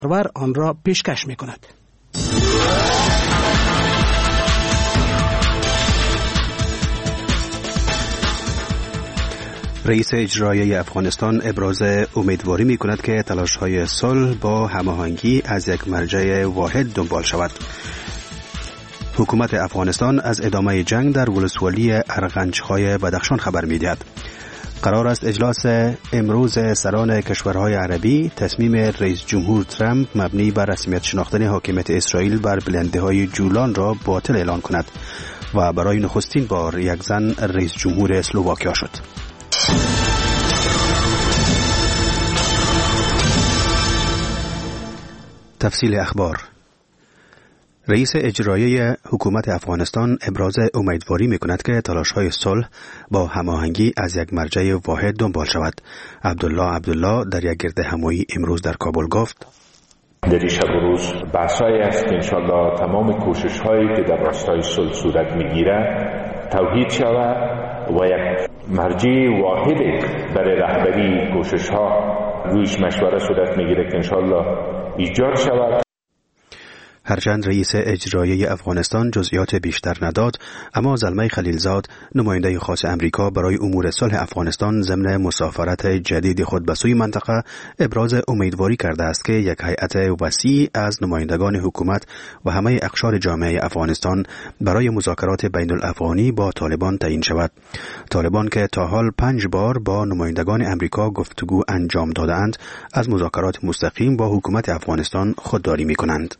آن را پیشکش می‌کند. رئیس اجرایی افغانستان ابراز امیدواری می‌کند که تلاش‌های صلح با هماهنگی از یک مرجع واحد دنبال شود. حکومت افغانستان از ادامه جنگ در ولسوالی ارغنج‌های بدخشان خبر می‌دهد. قرار است اجلاس امروز سران کشورهای عربی تصمیم رئیس جمهور ترامپ مبنی بر رسمیت شناختن حاکمیت اسرائیل بر بلنده‌های جولان را باطل اعلان کند و برای نخستین بار یک زن رئیس جمهور اسلواکیا شد. تفصیل اخبار. رئیس اجرایی حکومت افغانستان ابراز امیدواری می‌کند که تلاش‌های صلح با هماهنگی از یک مرجع واحد دنبال شود. عبدالله در یک گردهمایی امروز در کابل گفت: در این شب و روز بحثایی است که انشالله تمام کوشش‌هایی که در راستای صلح صورت می‌گیرد توحید شود و یک مرجع واحد برای رهبری کوشش‌ها رویش مشوره صورت می‌گیرد که انشالله ایجاد شود. هرچند رئیس اجرایی افغانستان جزئیات بیشتر نداد، اما زلمه خلیلزاد نماینده خاص امریکا برای امور صلح افغانستان ضمن مسافرت جدید خود به سوی منطقه ابراز امیدواری کرده است که یک هیئت وسیع از نمایندگان حکومت و همه اقشار جامعه افغانستان برای مذاکرات بین الافغانی با طالبان تعیین شود. طالبان که تا حال 5 بار با نمایندگان امریکا گفتگو انجام دادند، از مذاکرات مستقیم با حکومت افغانستان خودداری می‌کنند.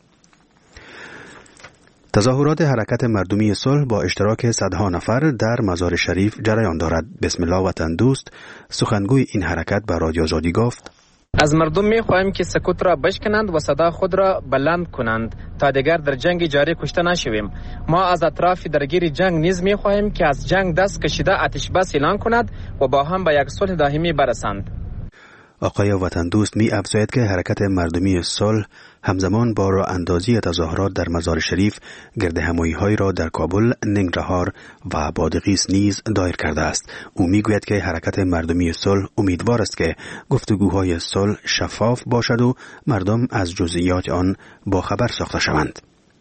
تظاهرات حرکت مردمی صلح با اشتراک صدها نفر در مزار شریف جریان دارد. بسم الله وطن دوست سخنگوی این حرکت به رادیو آزادی گفت: از مردم می‌خواهیم که سکوت را بشکنند و صدا خود را بلند کنند تا دیگر در جنگ جاری کشته نشویم. ما از اطراف درگیر جنگ نیز می‌خواهیم که از جنگ دست کشیده آتش بس اعلان کند و با هم به یک صلح دائمی برسند. آقای وطن دوست می افزاید که حرکت مردمی صلح همزمان با راه اندازی تظاهرات در مزار شریف گردهمایی‌هایی را در کابل، ننگرهار و بادغیس نیز دایر کرده است. او میگوید که حرکت مردمی صلح امیدوار است که گفتگوهای صلح شفاف باشد و مردم از جزئیات آن باخبر ساخته شوند.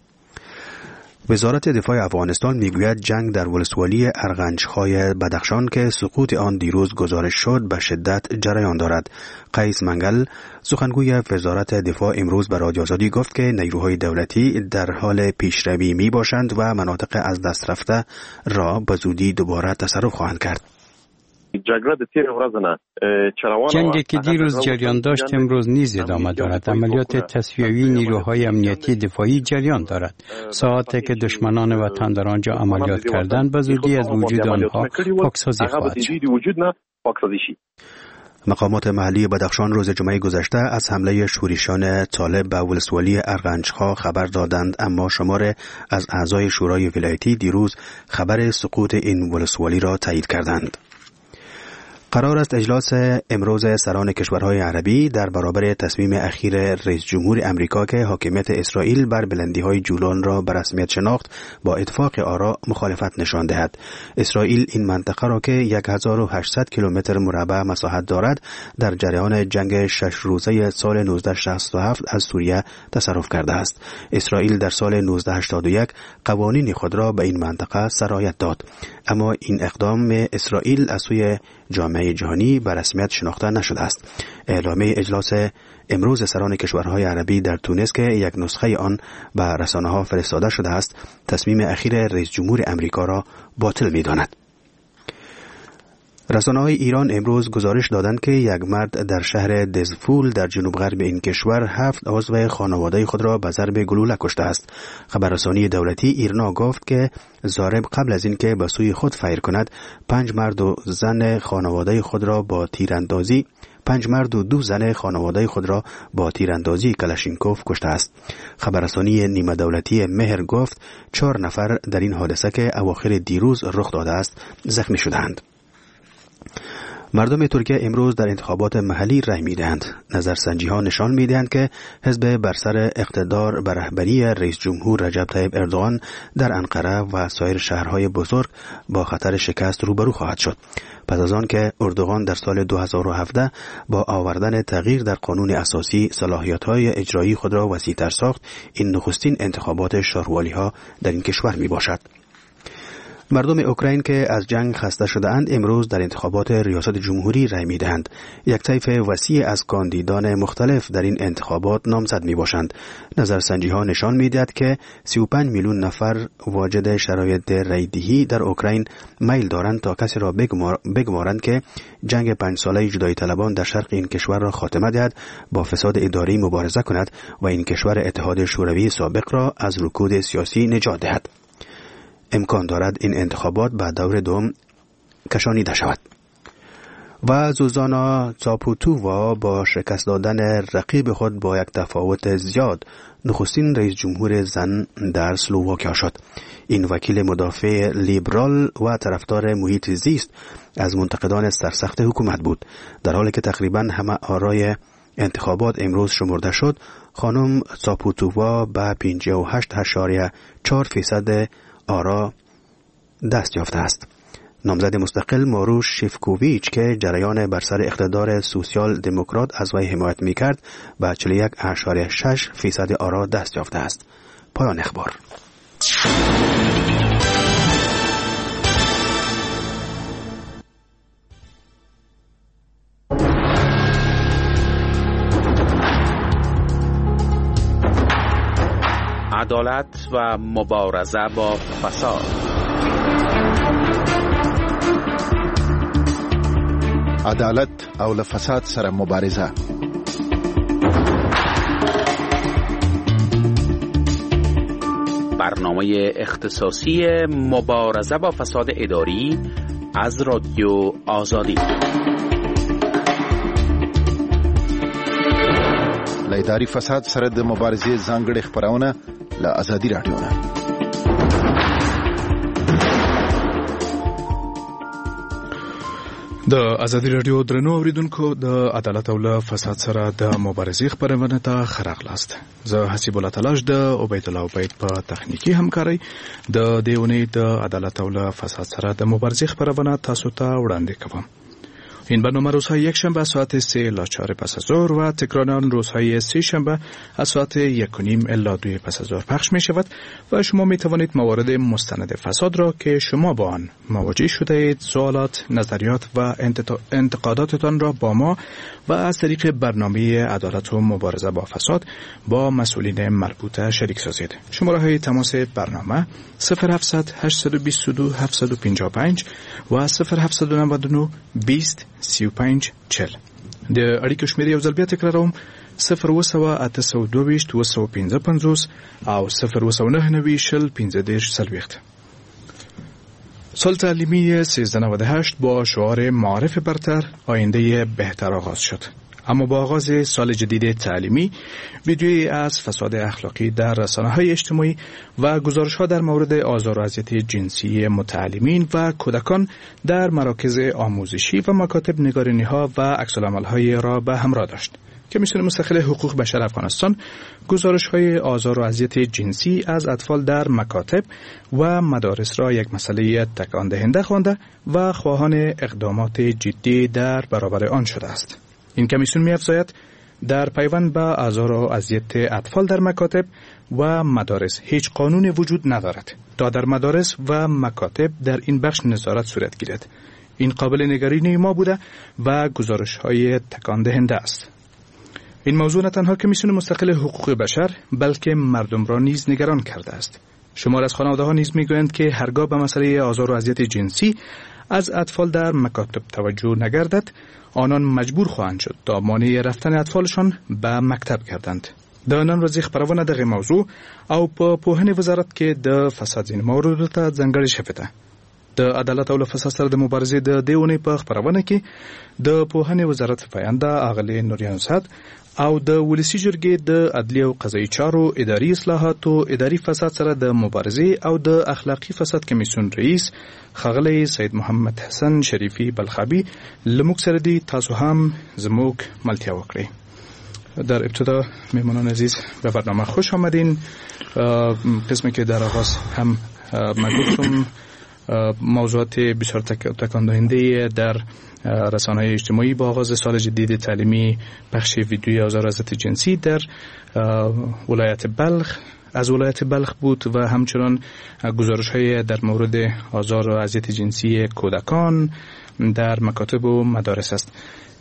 وزارت دفاع افغانستان میگوید جنگ در ولسوالی ارغنج‌های بدخشان که سقوط آن دیروز گزارش شد به شدت جریان دارد. قیس منگل سخنگوی وزارت دفاع امروز به رادیو آزادی گفت که نیروهای دولتی در حال پیشروی می باشند و مناطق از دست رفته را به زودی دوباره تصرف خواهند کرد. جنگی که دیروز جریان داشت امروز نیز ادامه دارد. عملیات تصفیه‌ای نیروهای امنیتی دفاعی جریان دارد. ساعاتی که دشمنان وطن در آنجا عملیات کردند به زودی از وجود آنها پاکسازی خواهد شد. مقامات محلی بدخشان روز جمعه گذشته از حمله شورشیان طالب به ولسوالی ارغنج‌ها خبر دادند، اما شمار از اعضای شورای ولایتی دیروز خبر سقوط این ولسوالی را تایید کردند. قرار است اجلاس امروز سران کشورهای عربی در برابر تصمیم اخیر رئیس جمهور امریکا که حاکمیت اسرائیل بر بلندی‌های جولان را به رسمیت شناخت با اتفاق آرا مخالفت نشان دهد. اسرائیل این منطقه را که 1800 کیلومتر مربع مساحت دارد در جریان جنگ 6 روزه سال 1967 از سوریه تصرف کرده است. اسرائیل در سال 1981 قوانین خود را به این منطقه سرایت داد، اما این اقدام اسرائیل از سوی جامعه جهانی به رسمیت شناخته نشده است. اعلامیه اجلاس امروز سران کشورهای عربی در تونس که یک نسخه آن به رسانه‌ها فرستاده شده است، تصمیم اخیر رئیس جمهور امریکا را باطل می‌داند. رسانه‌های ایران امروز گزارش دادند که یک مرد در شهر دزفول در جنوب غرب این کشور 7 عضو خانواده خود را به ضرب گلوله کشته است. خبررسانی دولتی ایرنا گفت که ضارب قبل از اینکه به سوی خود فیر کند 5 مرد و زن خانواده خود را با تیراندازی 5 مرد و 2 زن خانواده خود را با تیراندازی کلاشینکوف کشته است. خبررسانی نیمه دولتی مهر گفت 4 نفر در این حادثه که اواخر دیروز رخ داده است زخمی شدند. مردم ترکیه امروز در انتخابات محلی رای می‌دهند. نظرسنجی‌ها نشان می‌دهند که حزب بر سر اقتدار به رهبری رئیس جمهور رجب طیب اردوغان در انقره و سایر شهرهای بزرگ با خطر شکست روبرو خواهد شد. پس از آن که اردوغان در سال 2017 با آوردن تغییر در قانون اساسی صلاحیت‌های اجرایی خود را وسیع‌تر ساخت، این نخستین انتخابات شارولی‌ها در این کشور میباشد. مردم اوکراین که از جنگ خسته شده‌اند امروز در انتخابات ریاست جمهوری رای می‌دهند. یک طیف وسیع از کاندیدان مختلف در این انتخابات نامزد میباشند. نظرسنجی‌ها نشان می‌دهد که 35 میلیون نفر واجد شرایط رای‌دهی در اوکراین میل دارند تا کسی را بگمارند که جنگ 5 ساله جدایی طلبان در شرق این کشور را خاتمه دهد، با فساد اداری مبارزه کند و این کشور اتحاد شوروی سابق را از رکود سیاسی نجات دهد. امکان دارد این انتخابات به دور دوم کشانیده شود. و زوزانا چاپوتووا با شکست دادن رقیب خود با یک تفاوت زیاد نخستین رئیس جمهور زن در اسلواکیا شد. این وکیل مدافع لیبرال و طرفدار محیط زیست از منتقدان سرسخت حکومت بود. در حالی که تقریبا همه آرای انتخابات امروز شمرده شد، خانم چاپوتووا به 58.4% آرا دست یافته است. نامزد مستقل ماروش شیفکوویچ که جریان بر سر اقتدار سوسیال دموکرات از وی حمایت می‌کرد به 41.6% آرا دست یافته است. پایان اخبار. عدالت و مبارزه با فساد. عدالت او له فساد سره مبارزه. برنامه اختصاصی مبارزه با فساد اداری از رادیو آزادی. له اداري فساد سره د مبارزې ځانګړې خبرونه له آزادي رادیو نه. د آزادي رادیو درنو اوریدونکو، د عدالت او له فساد سره د مبارزې خبرونه ته خراغلاست. زه حسیب الله تلاش د عبید الله عبید په تخنیکی همکاري د دیونی د عدالت او له فساد سره د مبارزې خبرونه تاسو ته وړاندې کوم. این برنامه روزهای یک شنبه ساعت 3 الی 4 پس از ظهر و تکرار آن روزهای سه شنبه از ساعت 1:30 الی 2 پس از ظهر پخش می شود و شما می توانید موارد مستند فساد را که شما با آن مواجه شده اید، سوالات، نظریات و انتقاداتتان را با ما و از طریق برنامه عدالت و مبارزه با فساد با مسئولین مربوطه شریک سازید. شماره های تماس برنامه 0700 822 755 و 0799 20 35 40. د اړیکو شمېر یو ځل بیا تکراروم 02822 255 او 02990 سال تعلیمی 1398 با شعار معارف برتر آینده بهتر آغاز شد. اما با آغاز سال جدید تعلیمی ویدیویی از فساد اخلاقی در رسانه‌های اجتماعی و گزارش‌ها در مورد آزار و اذیت جنسی متعلمین و کودکان در مراکز آموزشی و مکاتب نگارینی‌ها و عکس‌العمل‌های را به همراه داشت. کمیسیون مستقل حقوق بشر افغانستان گزارش‌های آزار و اذیت جنسی از اطفال در مکاتب و مدارس را یک مسئله تکان دهنده خوانده و خواهان اقدامات جدی در برابر آن شده است. این کمیسیون می‌افزاید در پیوند به آزار و اذیت اطفال در مکاتب و مدارس هیچ قانون وجود ندارد تا در مدارس و مکاتب در این بخش نظارت صورت گیرد. این قابل نگرانی ما بوده و گزارش‌های تکان دهنده است. این موضوع نه تنها کمیسیون مستقل حقوق بشر بلکه مردم را نیز نگران کرده است. شمار از خانواده‌ها نیز می‌گویند که هرگاه به مسئله آزار و اذیت جنسی از اطفال در مکاتب توجه نگردد، آنان مجبور خواهند شد تا مانع رفتن اطفالشان به مکتب گردند. د نن ورځې خبرونه دغه موضوع او په پوهنې وزارت کې د فساد ځینې موضوعاتو ته ځانګړې شوې ده. د عدالت او له فساد سره د مبارزې د دې اونۍ په خبرونه کې د پوهنې وزارت پاینده اغلې نوریان صاد او د ولسی جرګې د عدلیه او قضایي چارو اداري اصلاحات او اداري فساد سره د مبارزې او د اخلاقی فساد کمیسیون رئیس ښاغلی سید محمد حسن شریفی بلخابی لموږ سره دی. تاسو هم زموږ ملتیا وکړئ. در ابتدا مهمانان عزیز به برنامه خوش آمدین. قسمی که در آغاز هم من گفتم موضوعات بسیار تکان دهنده در رسانه‌های اجتماعی با آغاز سال جدید تعلیمی پخش ویدیوی آزار و اذیت جنسی در ولایت بلخ از ولایت بلخ بود و همچنان گزارش‌های در مورد آزار و اذیت جنسی کودکان در مکاتب و مدارس است.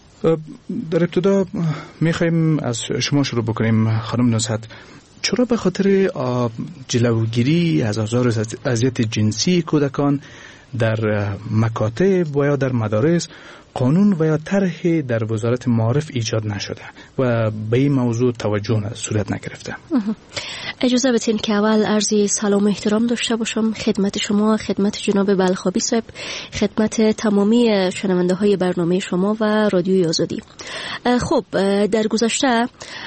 در ابتدا می‌خوایم از شما شروع بکنیم خانم نصحت. چرا به خاطر جلوگیری از آزار و اذیت جنسی کودکان در مکاتب و یا در مدارس قانون و یا طرحی در وزارت معارف ایجاد نشده و به این موضوع توجه صورت نگرفته؟ اجازه بدین که اول عرضی سلام و احترام داشته باشم خدمت شما، خدمت جناب بلخابی صاحب، خدمت تمامی شنونده های برنامه شما و رادیوی آزادی. خب در گذشته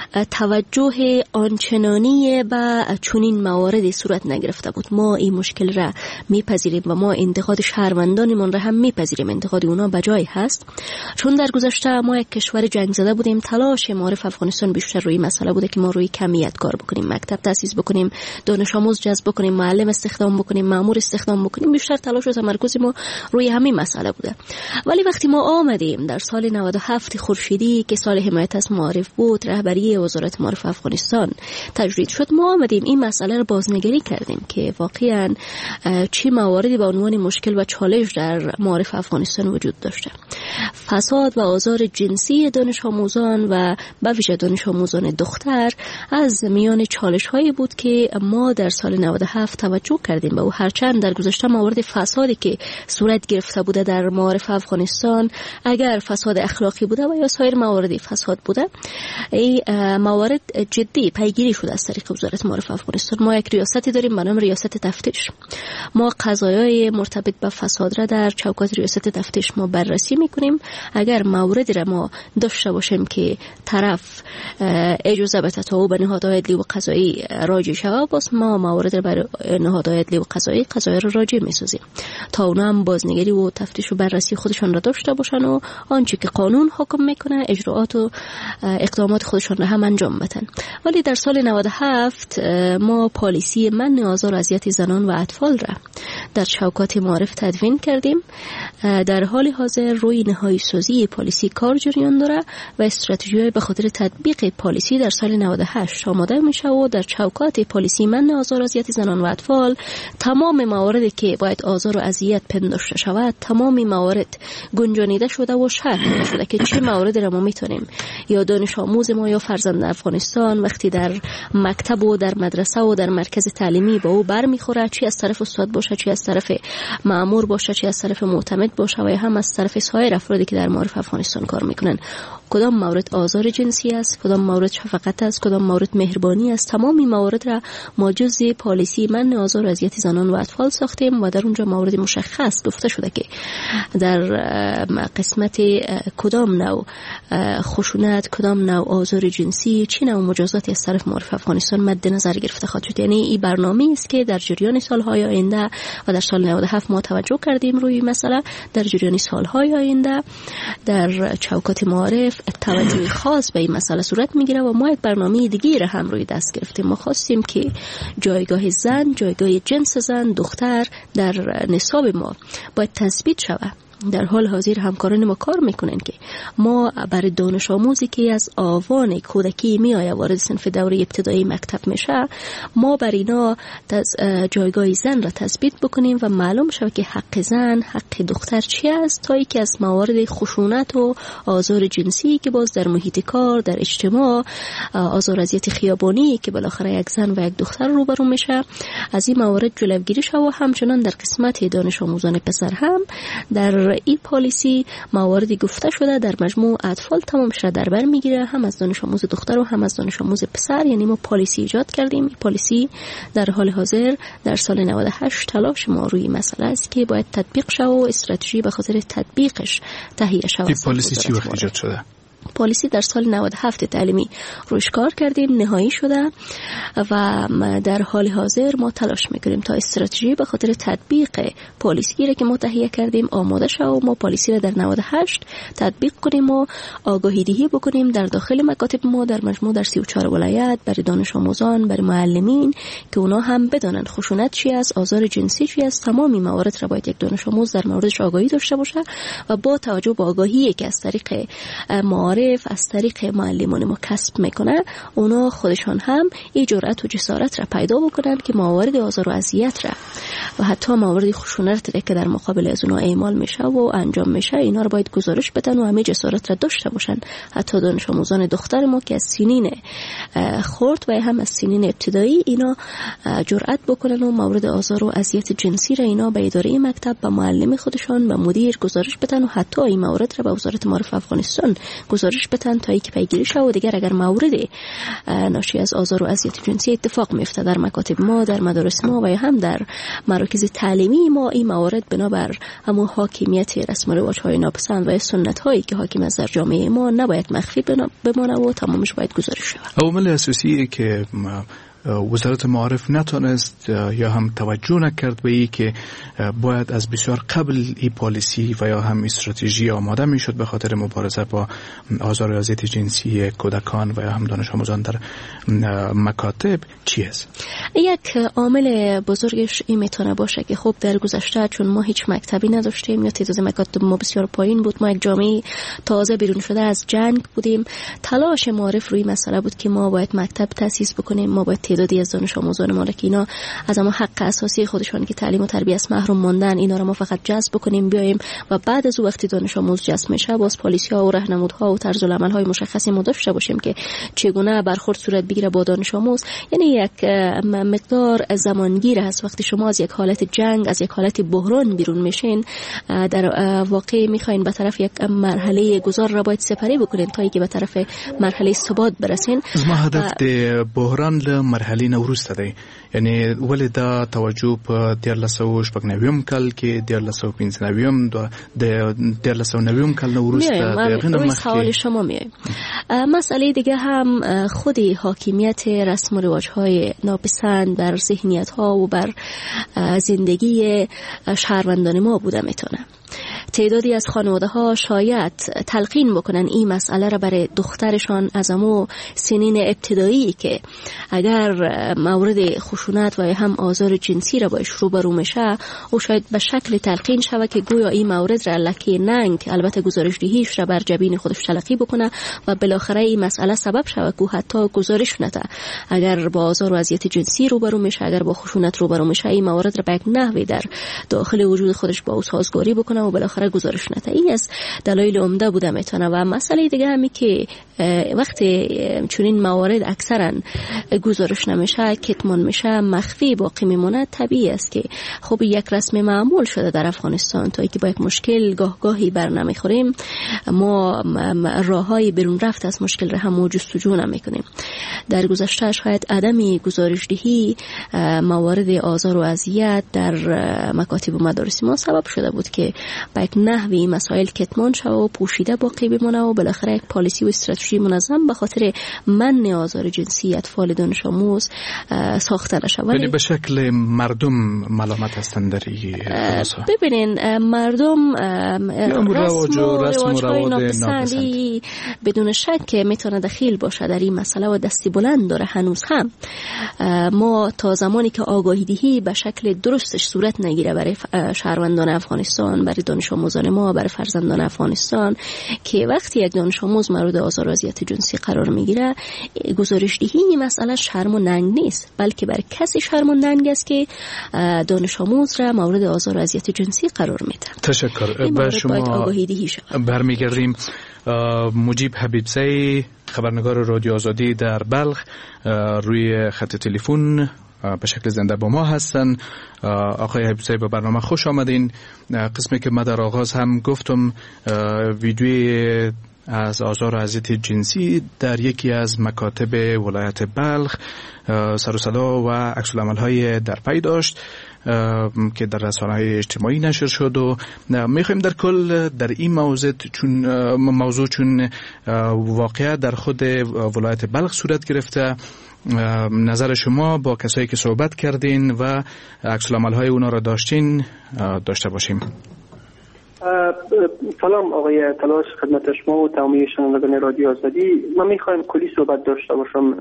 توجه آنچنانی به چنین مواردی صورت نگرفته بود. ما این مشکل را میپذیریم و ما انتقاد شهروندانمون را هم میپذیریم. انتقاد اونا بجای هست، چون در گذشته ما یک کشور جنگ زده بودیم. تلاش معارف افغانستان بیشتر روی مسئله بوده که ما روی کمیت کار بکنیم، مکتب تأسیس بکنیم، دانش آموز جذب بکنیم، معلم استخدام بکنیم، مأمور استخدام بکنیم. بیشتر تلاش و تمرکز ما روی همین مسئله بوده. ولی وقتی ما آمدیم در سال 97 خورشیدی که سال حمایت از معارف بود، رهبری وزارت معارف افغانستان تجدید شد، ما آمدیم این مسئله رو بازنگری کردیم که واقعا چه مواردی به عنوان مشکل و چالش در معارف افغانستان وجود داشته. فساد و آزار جنسی دانش آموزان و به ویژه دانش آموزان دختر از میان چالش هایی بود که ما در سال 97 توجه کردیم به او. هرچند در گذشته موارد فسادی که صورت گرفته بوده در معارف افغانستان، اگر فساد اخلاقی بوده و یا سایر مواردی فساد بوده، این موارد جدی پیگیری شده از طریق وزارت معارف افغانستان. ما یک ریاستی داریم به نام ریاست تفتیش. ما قضایای مرتبط به فساد را در چوکات ریاست تفتیش ما بررسی میکنیم. اگر موردی را ما داشته باشیم که طرف اجازه به تطاوع نهادهای عدلی و قضایی راجع شود، باز ما موارد را بر نهادهای عدلی و قضایی را راجع میسازیم تا اونا هم بازنگری و تفتیش و بررسی خودشان را داشته باشن و آنچه که قانون حکم میکنه اجراات و اقدامات خودشان را هم انجام بدن. ولی در سال 97 ما پالیسی منع آزار و اذیت زنان و اطفال را در چوکات معارف تدوین کردیم. در حال حاضر روی نهایی سازی پالیسی کار جریان داره و استراتژی به خاطر تطبیق پالیسی در سال 98 آماده میشه و در چوکات پالیسی منع آزار و اذیت زنان و اطفال تمام مواردی که باید آزار و اذیت پنداشته شود، تمام موارد گنجانیده شده و شرح شده که چه مواردی را ما میتونیم یا دانش آموز ما یا فرزند افغانستان وقتی در مکتب و در مدرسه و در مرکز تعلیمی با او برمیخوره، چی از طرف استاد باشه، چی از طرف مأمور باشه، چی از طرف معتمد باشه و هم از طرف سایر افرادی که در معارف افغانستان کار میکنن، کدام مورد آزار جنسی است، کدام مورد شفقت است، کدام مورد مهربانی است. تمام این موارد را ما جزء پالیسی منع آزار و اذیت زنان و اطفال ساختیم و در اونجا موارد مشخص گفته شده که در قسمت کدام نوع خشونت، کدام نوع آزار جنسی، چه نوع مجازاتی از طرف معارف افغانستان مد نظر گرفته خواهد شد. یعنی این برنامه است که در جریان سالهای آینده و در سال 97 ما توجه کردیم روی مسئله، در جریان سالهای آینده در چوکات معارف توجه خاص به این مسئله صورت میگیره و ما یک برنامه دیگه را هم روی دست گرفتیم. ما خواستیم که جایگاه زن، جایگاه جنس زن، دختر در نصاب ما باید تثبیت شود. در حال حاضر همکاران ما کار میکنن که ما برای دانش آموزی که از آوان کودکی میآید وارد صنف دوره ابتدایی مکتب میشه، ما بر اینا جایگاه زن را تثبیت بکنیم و معلوم شود که حق زن، حق دختر چی است، تا اینکه از موارد خشونت و آزار جنسی که باز در محیط کار، در اجتماع، آزار اذیت خیابانی که بالاخره یک زن و یک دختر روبرو میشه، از این موارد جلوگیری شود. و همچنان در قسمت دانش آموزان پسر هم در این پالیسی مواردی گفته شده در مجموع اطفال تمام شده در بر میگیره، هم از دانش آموز دختر و هم از دانش آموز پسر. یعنی ما پالیسی ایجاد کردیم. این پالیسی در حال حاضر در سال 98 تلاش ما روی مسئله است که باید تطبیق شه و استراتژی به خاطر تطبیقش تهیه شه. این پالیسی چی وقت ایجاد شده؟ پالیسی در سال 97 تعلیمی روش کار کردیم، نهایی شده و در حال حاضر ما تلاش میکنیم تا استراتژی به خاطر تطبیق پالیسی را که ما تهیه کردیم آماده شد و ما پالیسی را در 98 تطبیق کنیم و آگاهی دهی بکنیم در داخل مکاتب ما در مجموع در 34 ولایت برای دانش آموزان، برای معلمین که اونا هم بدانند خشونت چی است، آزار جنسی چی است. تمامی موارد را باید یک دانش آموز در موردش آگاهی داشته باشه و با توجه به آگاهی که از طریق معارف از طریق معلمان ما کسب میکنه، اونا خودشان هم این جرأت و جسارت را پیدا بکنن که موارد آزار و اذیت را و حتی موارد خشونت را که در مقابل از اونا اعمال میشه و انجام میشه اینا رو باید گزارش بدن و همه جسارت را داشته باشن. حتی دانش آموزان دختر ما که از سنین خرد و هم از سنین ابتدایی اینا جرأت بکنن و مورد آزار و اذیت جنسی را اینا به اداره مکتب، به معلم خودشان، به مدیر گزارش بدن و حتی این مورد را به وزارت معارف افغانستان گزارش بدن تا اینکه پیگیری شه و دیگر اگر مورد ناشی از آزار و اذیت جنسی اتفاق میفته در مکاتب ما، در مدارس ما و هم در مراکز تعلیمی ما، این موارد بنابر همون حاکمیت رسم و رواج‌های ناپسند و سنت هایی که حاکم است در جامعه ما نباید مخفی بمانه و تمامش باید گزارش شود. عوامل اساسی که وزارت معارف نتونست یا هم توجه نکرد به این که باید از بسیار قبل این پالیسی و یا هم استراتژی آماده میشد به خاطر مبارزه با آزار و اذیت جنسی کودکان و یا هم دانش آموزان در مکاتب چی است؟ یک عامل بزرگش این میتونه باشه که خب در گذشته چون ما هیچ مکتبی نداشتیم یا تعداد مکاتب ما بسیار پایین بود، ما یک جامعه تازه بیرون شده از جنگ بودیم، تلاش معارف روی مسئله بود که ما باید مکتب تأسیس بکنیم، ما باید تعدادی از دانش آموزان ما که اینا از اما حق اساسی خودشان که تعلیم و تربیت است محروم ماندن اینا رو ما فقط جذب بکنیم بیایم و بعد از وقتی دانش آموز جذب میشه باز پالیسی‌ها و راهنمودها و طرز العمل‌های مشخصی ما داشته باشیم که چگونه برخورد صورت بگیره با دانش آموز. یعنی یک مقدار زمانگیر است وقتی شما از یک حالت جنگ، از یک حالت بحران بیرون میشین، در واقع میخواین به طرف یک مرحله گذار را باید سپری بکنین تا اینکه به طرف مرحله ثبات برسین. ما هدف د بحران له مرحله نه وروسته دی، یعنی ولې دا توجه په 1999 کال کې 1995 د 1990 کال نه وروسته دغه نه مخکې سوال شما میایم. مسئله دیگه هم خود حاکمیت رسم و رواج‌های ناپسند بر ذهنیت‌ها و بر زندگی شهروندان ما بوده میتونه. تعدادی از خانواده‌ها شاید تلقین بکنن این مسئله را برای دخترشان از امو سنین ابتدایی که اگر مورد خشونت و هم آزار جنسی را باش روبرو میشه او شاید به شکل تلقین شود که گویا این مورد را لکه ننگ، البته گزارش دهیش را بر جبین خودش تلقی بکنه و بالاخره این مسئله سبب شود که حتی گزارش نده. اگر با آزار و اذیت جنسی روبرو میشه، اگر با خشونت روبرو میشه، این مورد را به یک نحوی در داخل وجود خودش با او سازگاری بکنه و بالاخره گزارش نده. این از دلایل عمده بوده میتونه. و مسئله دیگه همی که وقتی چنین موارد اکثرا گزارش نمیشه، کتمان میشه، مخفی باقی میمونه، طبیعی است که خب یک رسم معمول شده در افغانستان تا اینکه با یک مشکل گاهی بر نمیخوریم ما راههای بیرون رفت از مشکل را هم جستجو نمیکنیم. در گذشته شاید عدم گزارش دهی موارد آزار و اذیت در مکاتب و مدارس ما سبب شده بود که با یک نحوی مسائل کتمان شود و پوشیده باقی بمونه و بالاخره یک پالیسی و استراتژی منظم به خاطر منع آزار جنسی اطفال دانش آموز ساخته نشود. یعنی به شکل مردم ملامت هستند در این خلاصه. ببینین مردم رسم و رواج ناپسندی بدون شک میتونه دخیل باشه در این مسئله و دستی بلند داره. هنوز هم ما تا زمانی که آگاهی دهی به شکل درستش صورت نگیره برای شهروندان افغانستان، برای دانش آموزان ما، برای فرزندان افغانستان که وقتی یک دانش آموز مورد آزار و اذیت جنسی قرار میگیره گزارش دهی این مسئله شرم و ننگ نیست، بلکه برای کسی شرم و ننگ است که دانش آموز را مورد آزار و اذیت جنسی قرار میده. تشکر. به شما برمیگردیم. مجیب حبیبزی خبرنگار رادیو آزادی در بلخ روی خط تلفن به شکل زنده با ما هستن. آقای حبیبزی به برنامه خوش آمدین. قسمی که من در آغاز هم گفتم ویدیوی از آزار و اذیت جنسی در یکی از مکاتب ولایت بلخ سر و صدا و عکس العمل‌های در پی داشت که در رسانه‌های اجتماعی نشر شد و می‌خوایم در کل در این موضوع چون واقعا در خود ولایت بلخ صورت گرفته نظر شما با کسایی که صحبت کردین و عکس العمل‌های اونا را داشتین داشته باشیم. سلام آقای تلاش خدمت شما و تمامی شنوندگان رادیو آزادی. من میخوایم کلی صحبت داشته باشم.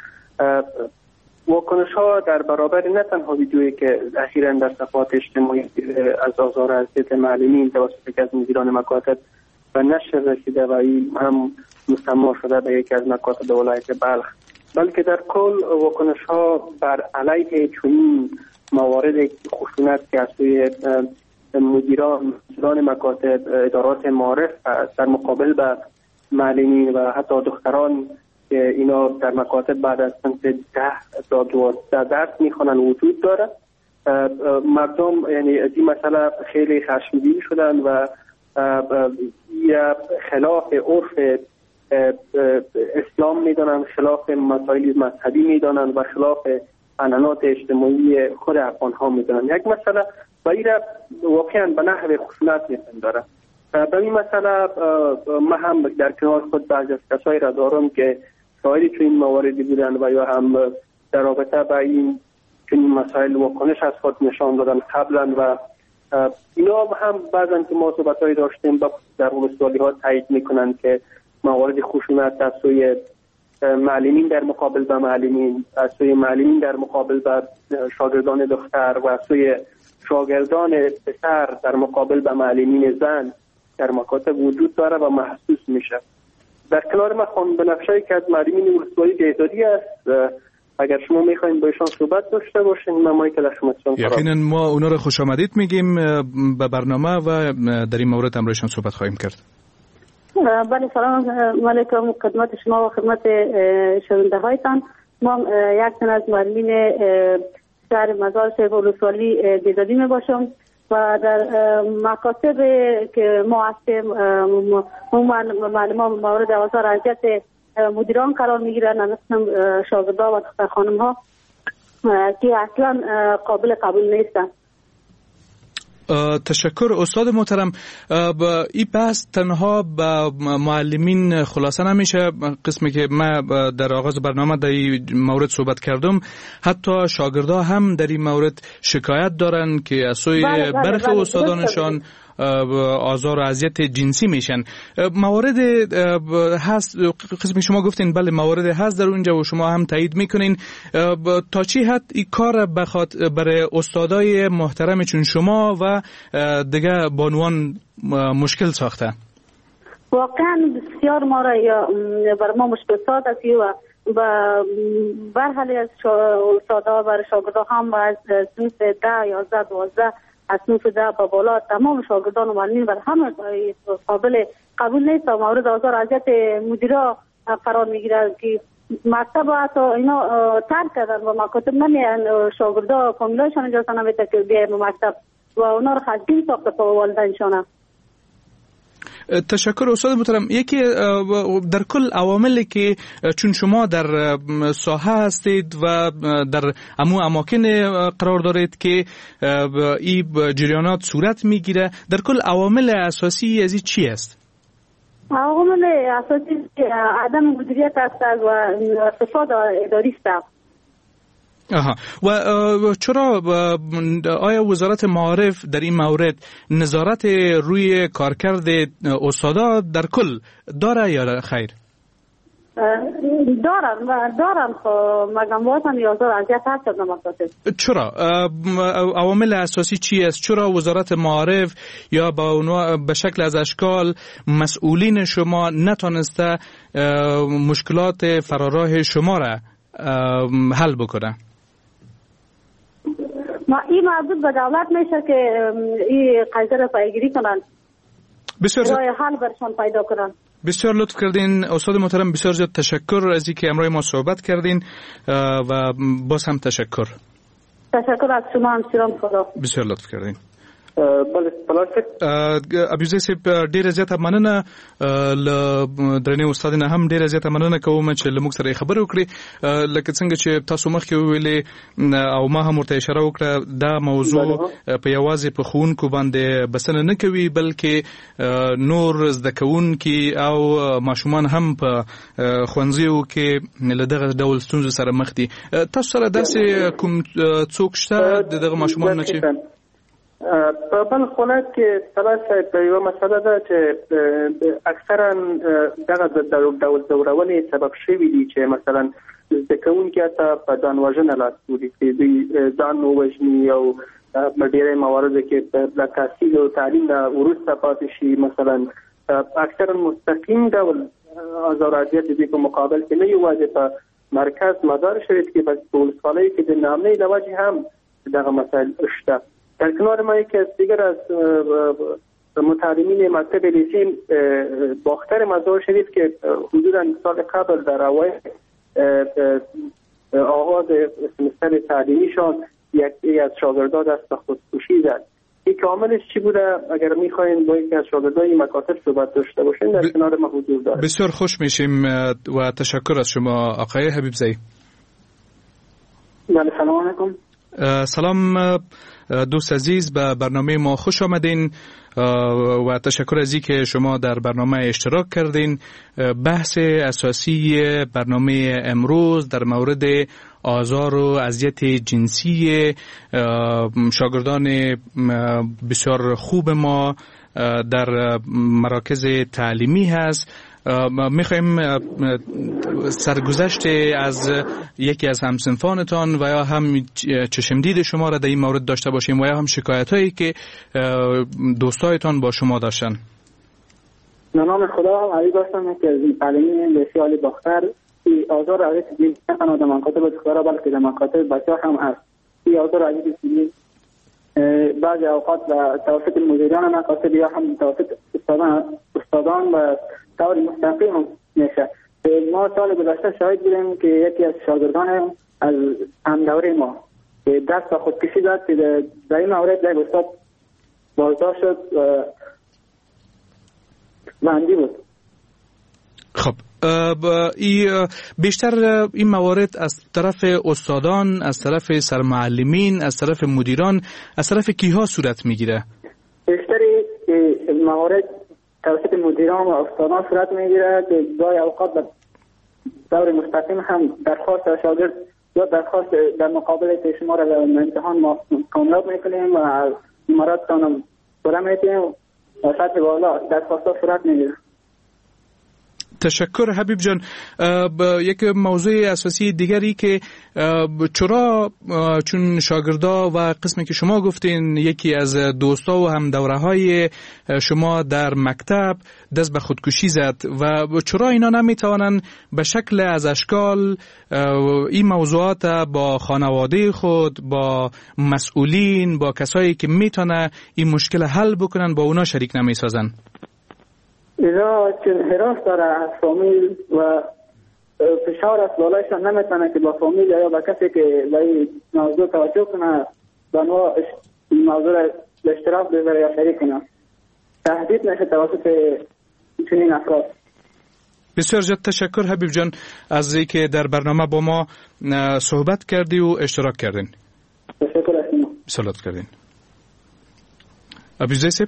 واکنش ها در برابر نه تنها ویدیویی که اخیراً در صفحات اجتماعی از آزار و اذیت معلمین توسط یکی از مدیران مکاتب و نشر رسیده و این هم مسمى شده به یکی از مکاتب ولایت بلخ، بلکه در کل واکنش ها بر علیه چنین موارد خشونت که از سوی مدیران مکاتب، ادارات معارف در مقابل به معلمین و حتی دختران که اینا در مکاتب بعد از صنف 10 تا 12 درس میخوانن وجود داره. مردم یعنی از این مسئله خیلی خشمگین شدن و یا خلاف عرف اسلام میدانن، خلاف مسائل مذهبی میدانن و خلاف عنعنات اجتماعی خود افغان‌ها میدانن. یک مسئله و این واقعا به نحو خشونت میپنداره. به این مسئله من هم در کنار خود بعضی از کسایی را دارم که شاهد چنین مواردی بودن و یا هم در رابطه با این چنین مسائل واکنش از خود نشان دادن قبلا و اینا هم بعضا که ما صحبت‌هایی داشتیم در ولسوالی‌ها تایید میکنن که موارد خشونت از سوی معلمین در مقابل به معلمین، از سوی معلمین در مقابل به شاگردان دختر و از سوی شاگردان پسر در مقابل به معلمین زن در مکاتب وجود داره و محسوس میشه. در کنار من خانم بنفشه که از معلمین ولسوالی بهدادی است، اگر شما میخواین با ایشان صحبت داشته باشین من مایک در شما یقینا ما اونا رو خوش آمدید میگیم به برنامه و در این مورد هم روشان صحبت خواهیم کرد. بله سلام علیکم خدمت شما و خدمت شنونده هایتان. ما یک تن از معلمین شهر مزار شریف ولسوالی بهدادی می باشم و در مکاتب که ما هستیم معلمان مورد آزار اذیت مدیران قرار می گیرن، مثل شاگردان و دختر خانم ها که اصلا قابل قبول نیستن. تشکر استاد محترم. این بحث تنها با معلمین خلاصه نمیشه. قسمی که من در آغاز برنامه در این مورد صحبت کردم، حتی شاگردا هم در این مورد شکایت دارن که از سوی برخی استادانشان آزار و اذیت جنسی میشن. موارد هست، قسمی شما گفتین بله موارد هست در اونجا و شما هم تایید میکنین. تا چی حد این کار بخواد برای استادای محترم چون شما و دیگه بانوان مشکل ساخته؟ واقعا بسیار ما را بر ما مشکل ساخت است و برحالی از استادا و شاگردا هم از صنف 10 11 12 از صنف 10 با بالا تمام شاگردان و معلمین بر همه قابل قبول نیست و مورد آزار اذیت مدیرا قرار میگیره که مکتب حتی اینا ترک کردن و مکاتب نمیان، شاگردا فامیلایشان اجازه نمیده که بیایم مکتب و اونا رو خشمگین ساخته با والدینشان. تشکر استاد محترم. یکی در کل عواملی که چون شما در ساحه هستید و در اماکن قرار دارید که این جریانات صورت میگیره، در کل عوامل اساسی از این چی است؟ عوامل اساسی عدم مدیریت است و فساد اداری است. و چرا آیا وزارت معارف در این مورد نظارت روی کارکرد استادا در کل داره یا خیر؟ دارن مگم واسن یازار اذیت هست در مکاتب. چرا؟ عوامل اساسی چی است؟ چرا وزارت معارف یا به شکل از اشکال مسئولین شما نتونسته مشکلات فراراه شما را حل بکنه؟ این مربوط به دولت میشه که این قضیه را پیگیری کنن، راه حل برشان پیدا کنن. بسیار لطف کردین استاد محترم، بسیار زیاد تشکر از اینکه امروز ما صحبت کردین و باز هم تشکر از شما همسیران خدا. بسیار لطف کردین. بله ابيزي صاحب ډیره زیاته مننه ل درنې استاد نه هم ډیره زیاته مننه کوم چې لموږ سره خبرې وکړي لکه څنګه چې تاسو مخکې ویلې او ما هم ورته اشاره وکړه دا موضوع په یوازې په ښوونکو باندې بسنه نه کوي بلکې نور زده کوونکي او ماشومان هم په ښوونځیو کې له دغه ډول ستونزو سره مخ دي. تاسو سره داسې کوم څوک شته دغه ماشومان نه چې په بل ولایت کې ثلاثه یو مسله ده چې اکثرا دغه ډول دورونې سبب شوي دي چې مثلا زده کوونکي ته په ځان وژنه لاس پورې چې دوی ځان ووژني او ډېری مواردو کې د تحصیل او تعلیم نه وروسته پاتې شي. مثلا اکثرا مستقیم ډول آزادیت دي په مقابل کې نه یوازې په مرکز مدار شریف کې بلکې په ولسوالۍ کې د نامنۍ له وجې هم دغه مسائل شته. در کنار ما یکی از دیگر از متعلمین مکتب لیسین باختر مزار شریف که حدوداً سال قبل در اوایل آغاز سمستر تعلیمیشان یکی از شاگردان دست به خودکشی زد. این کاملش چی بوده؟ اگر میخواین با یکی از شاگردای مکاتب صحبت داشته باشین در کنار ما حضور داره. بسیار خوش میشیم و تشکر از شما آقای حبیبزئی. بله سلام علیکم. سلام دوست عزیز، به برنامه ما خوش آمدین و تشکر از اینکه شما در برنامه اشتراک کردین. بحث اساسی برنامه امروز در مورد آزار و اذیت جنسی شاگردان بسیار خوب ما در مراکز تعلیمی هست. میخوایم سرگذشت از یکی از همسنفانتان و یا هم چشمدید شما را در این مورد داشته باشیم و یا هم شکایت هایی که دوستایتان با شما داشتن. نام خدا علی داشتم که از تعلیمی بسیاری باختر آزار علیت دین نه تنها در مکاتب دخترها بلکه در مکاتب بچه‌ها هم هست. این آزار علیت دین بعضی اوقات توسط مدیران مکاتب یا هم توسط استادان و طور مستقیم میشه. ما سال گذشته شاهد بودیم که یکی از شاگردان از همدوره ما دست به خودکشی داد که در این مورد یک استاد بازداشت شد و بندی بود. خب بیشتر این موارد از طرف استادان، از طرف سرمعلمین، از طرف مدیران، از طرف کیها صورت میگیره؟ بیشتری موارد توسط مدیران و استادان صورت میگیره که گاهی اوقات به طور مستقیم هم درخواست شاگرد یا درخواست در مقابل شما را در امتحان ما کامراب میکنیم و از مراتتان پوره میکنیم و سطح بالا درخواست صورت میگیره. تشکر حبیب جان. یک موضوع اساسی دیگری که چرا چون شاگردا و قسمی که شما گفتین یکی از دوستا و هم دوره‌های شما در مکتب دست به خودکشی زد و چرا اینا نمیتوانن به شکل از اشکال این موضوعات با خانواده خود، با مسئولین، با کسایی که میتونه این مشکل حل بکنن با اونا شریک نمیسازن؟ اینا چون حراس داره از فامیل و فشار از بالایشان نمیتونه که با فامیل یا با کسی که با این موضوع توجه کنه با نوع این موضوع را اشتراک بذاره یا شریک کنه. تهدید نشه توسط چنین افراد. بسیار زیاد تشکر حبیب جان از اینکه در برنامه با ما صحبت کردی و اشتراک کردین. تشکر از شما. صحبت کردین. ابو زیسب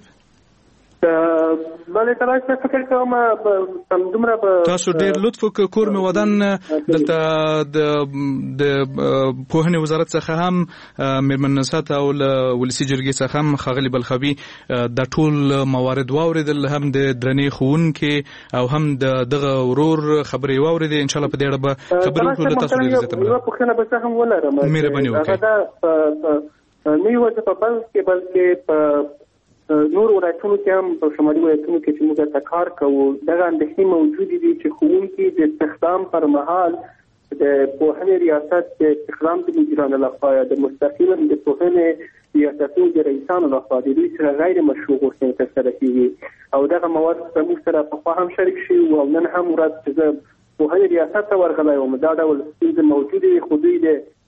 بله تاسو فکر کوم دومره تاسو ډیر لطف کور مې ودان دلته د پوهنې وزارت څخه هم میرمن نصات او ولسی جرګې څخه هم خاغلی بلخوی د ټول موارد واوریدل، هم د درنې خوونکې او هم دغه ورور خبرې واوریدل. ان شاء الله په دې اړه به خبرې وکړو. تاسو ډیر عزت مله پوښتنه به هم ولرم. مهرباني وکړئ. نه یوازې په بلکې په نور ولایتونو کې هم په شمالي ولایتونو کې چې موږ ته کار کوو دغه اندېښنې موجودې دي چې ښوونکي د استخدام پر مهال د پوهنې ریاست د استخدام د مدیرانو لخوا یا د مستقیما د پوهنې ریاستونو د رئیسانو لخوا د دوی سره غیر مشروع غوښتنې ترسره کېږي او دغه مواد زموږ سره پخوا هم شریک شوي او نن هم ورځ چې زه پوهنې ریاست ته ورغلی وم دا ډول ستونزې موجودې وي خو دوی د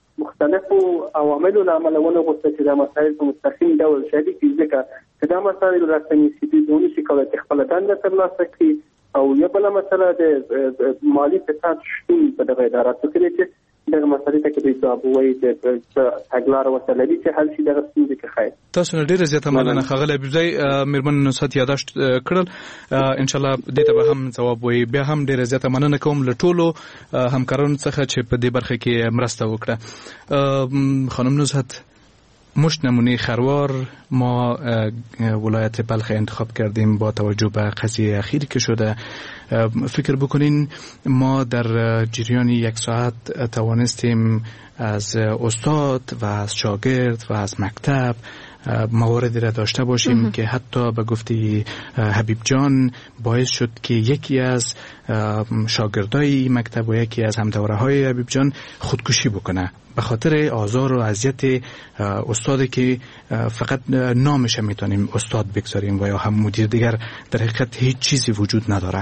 مختلفو عواملو له امله ونغوښته چې دا مسایل په مستقیم ډول شریک کړي، ځکه چې دا مسایل رسمي سیدونی شي کولای چې خپل دنده ترلاسه کړي، او یو بل مسله د مالی فساد شتون په دغه اداراتو کې چې دغه مسلې ته کې د ځواب وایي چې تګلار وسلې چې حل شي دغه ستونزې کې خیر. تاسو نه ډیره زیاته مننه ښاغلی حبیبزی. میرمن نصرت یاداشت کړل، ان شاء الله دې ته به هم ځواب وایي. بیا هم ډیره زیاته مننه کوم له ټولو همکارانو څخه چې په دې برخه کې مرسته وکړه. خانم نصرت، مشت نمونه خروار ما ولایت بلخ انتخاب کردیم با توجه به قضیه اخیری که شده. فکر بکنین ما در جریان 1 ساعت توانستیم از استاد و از شاگرد و از مکتب مواردی را داشته باشیم که حتی به گفته حبیب جان باعث شد که یکی از شاگردای مکتب و یکی از همدوره های حبیب جان خودکشی بکنه به خاطر آزار و اذیت استادی که فقط نامش میتونیم استاد بگذاریم و یا هم مدیر، دیگر در حقیقت هیچ چیزی وجود نداره.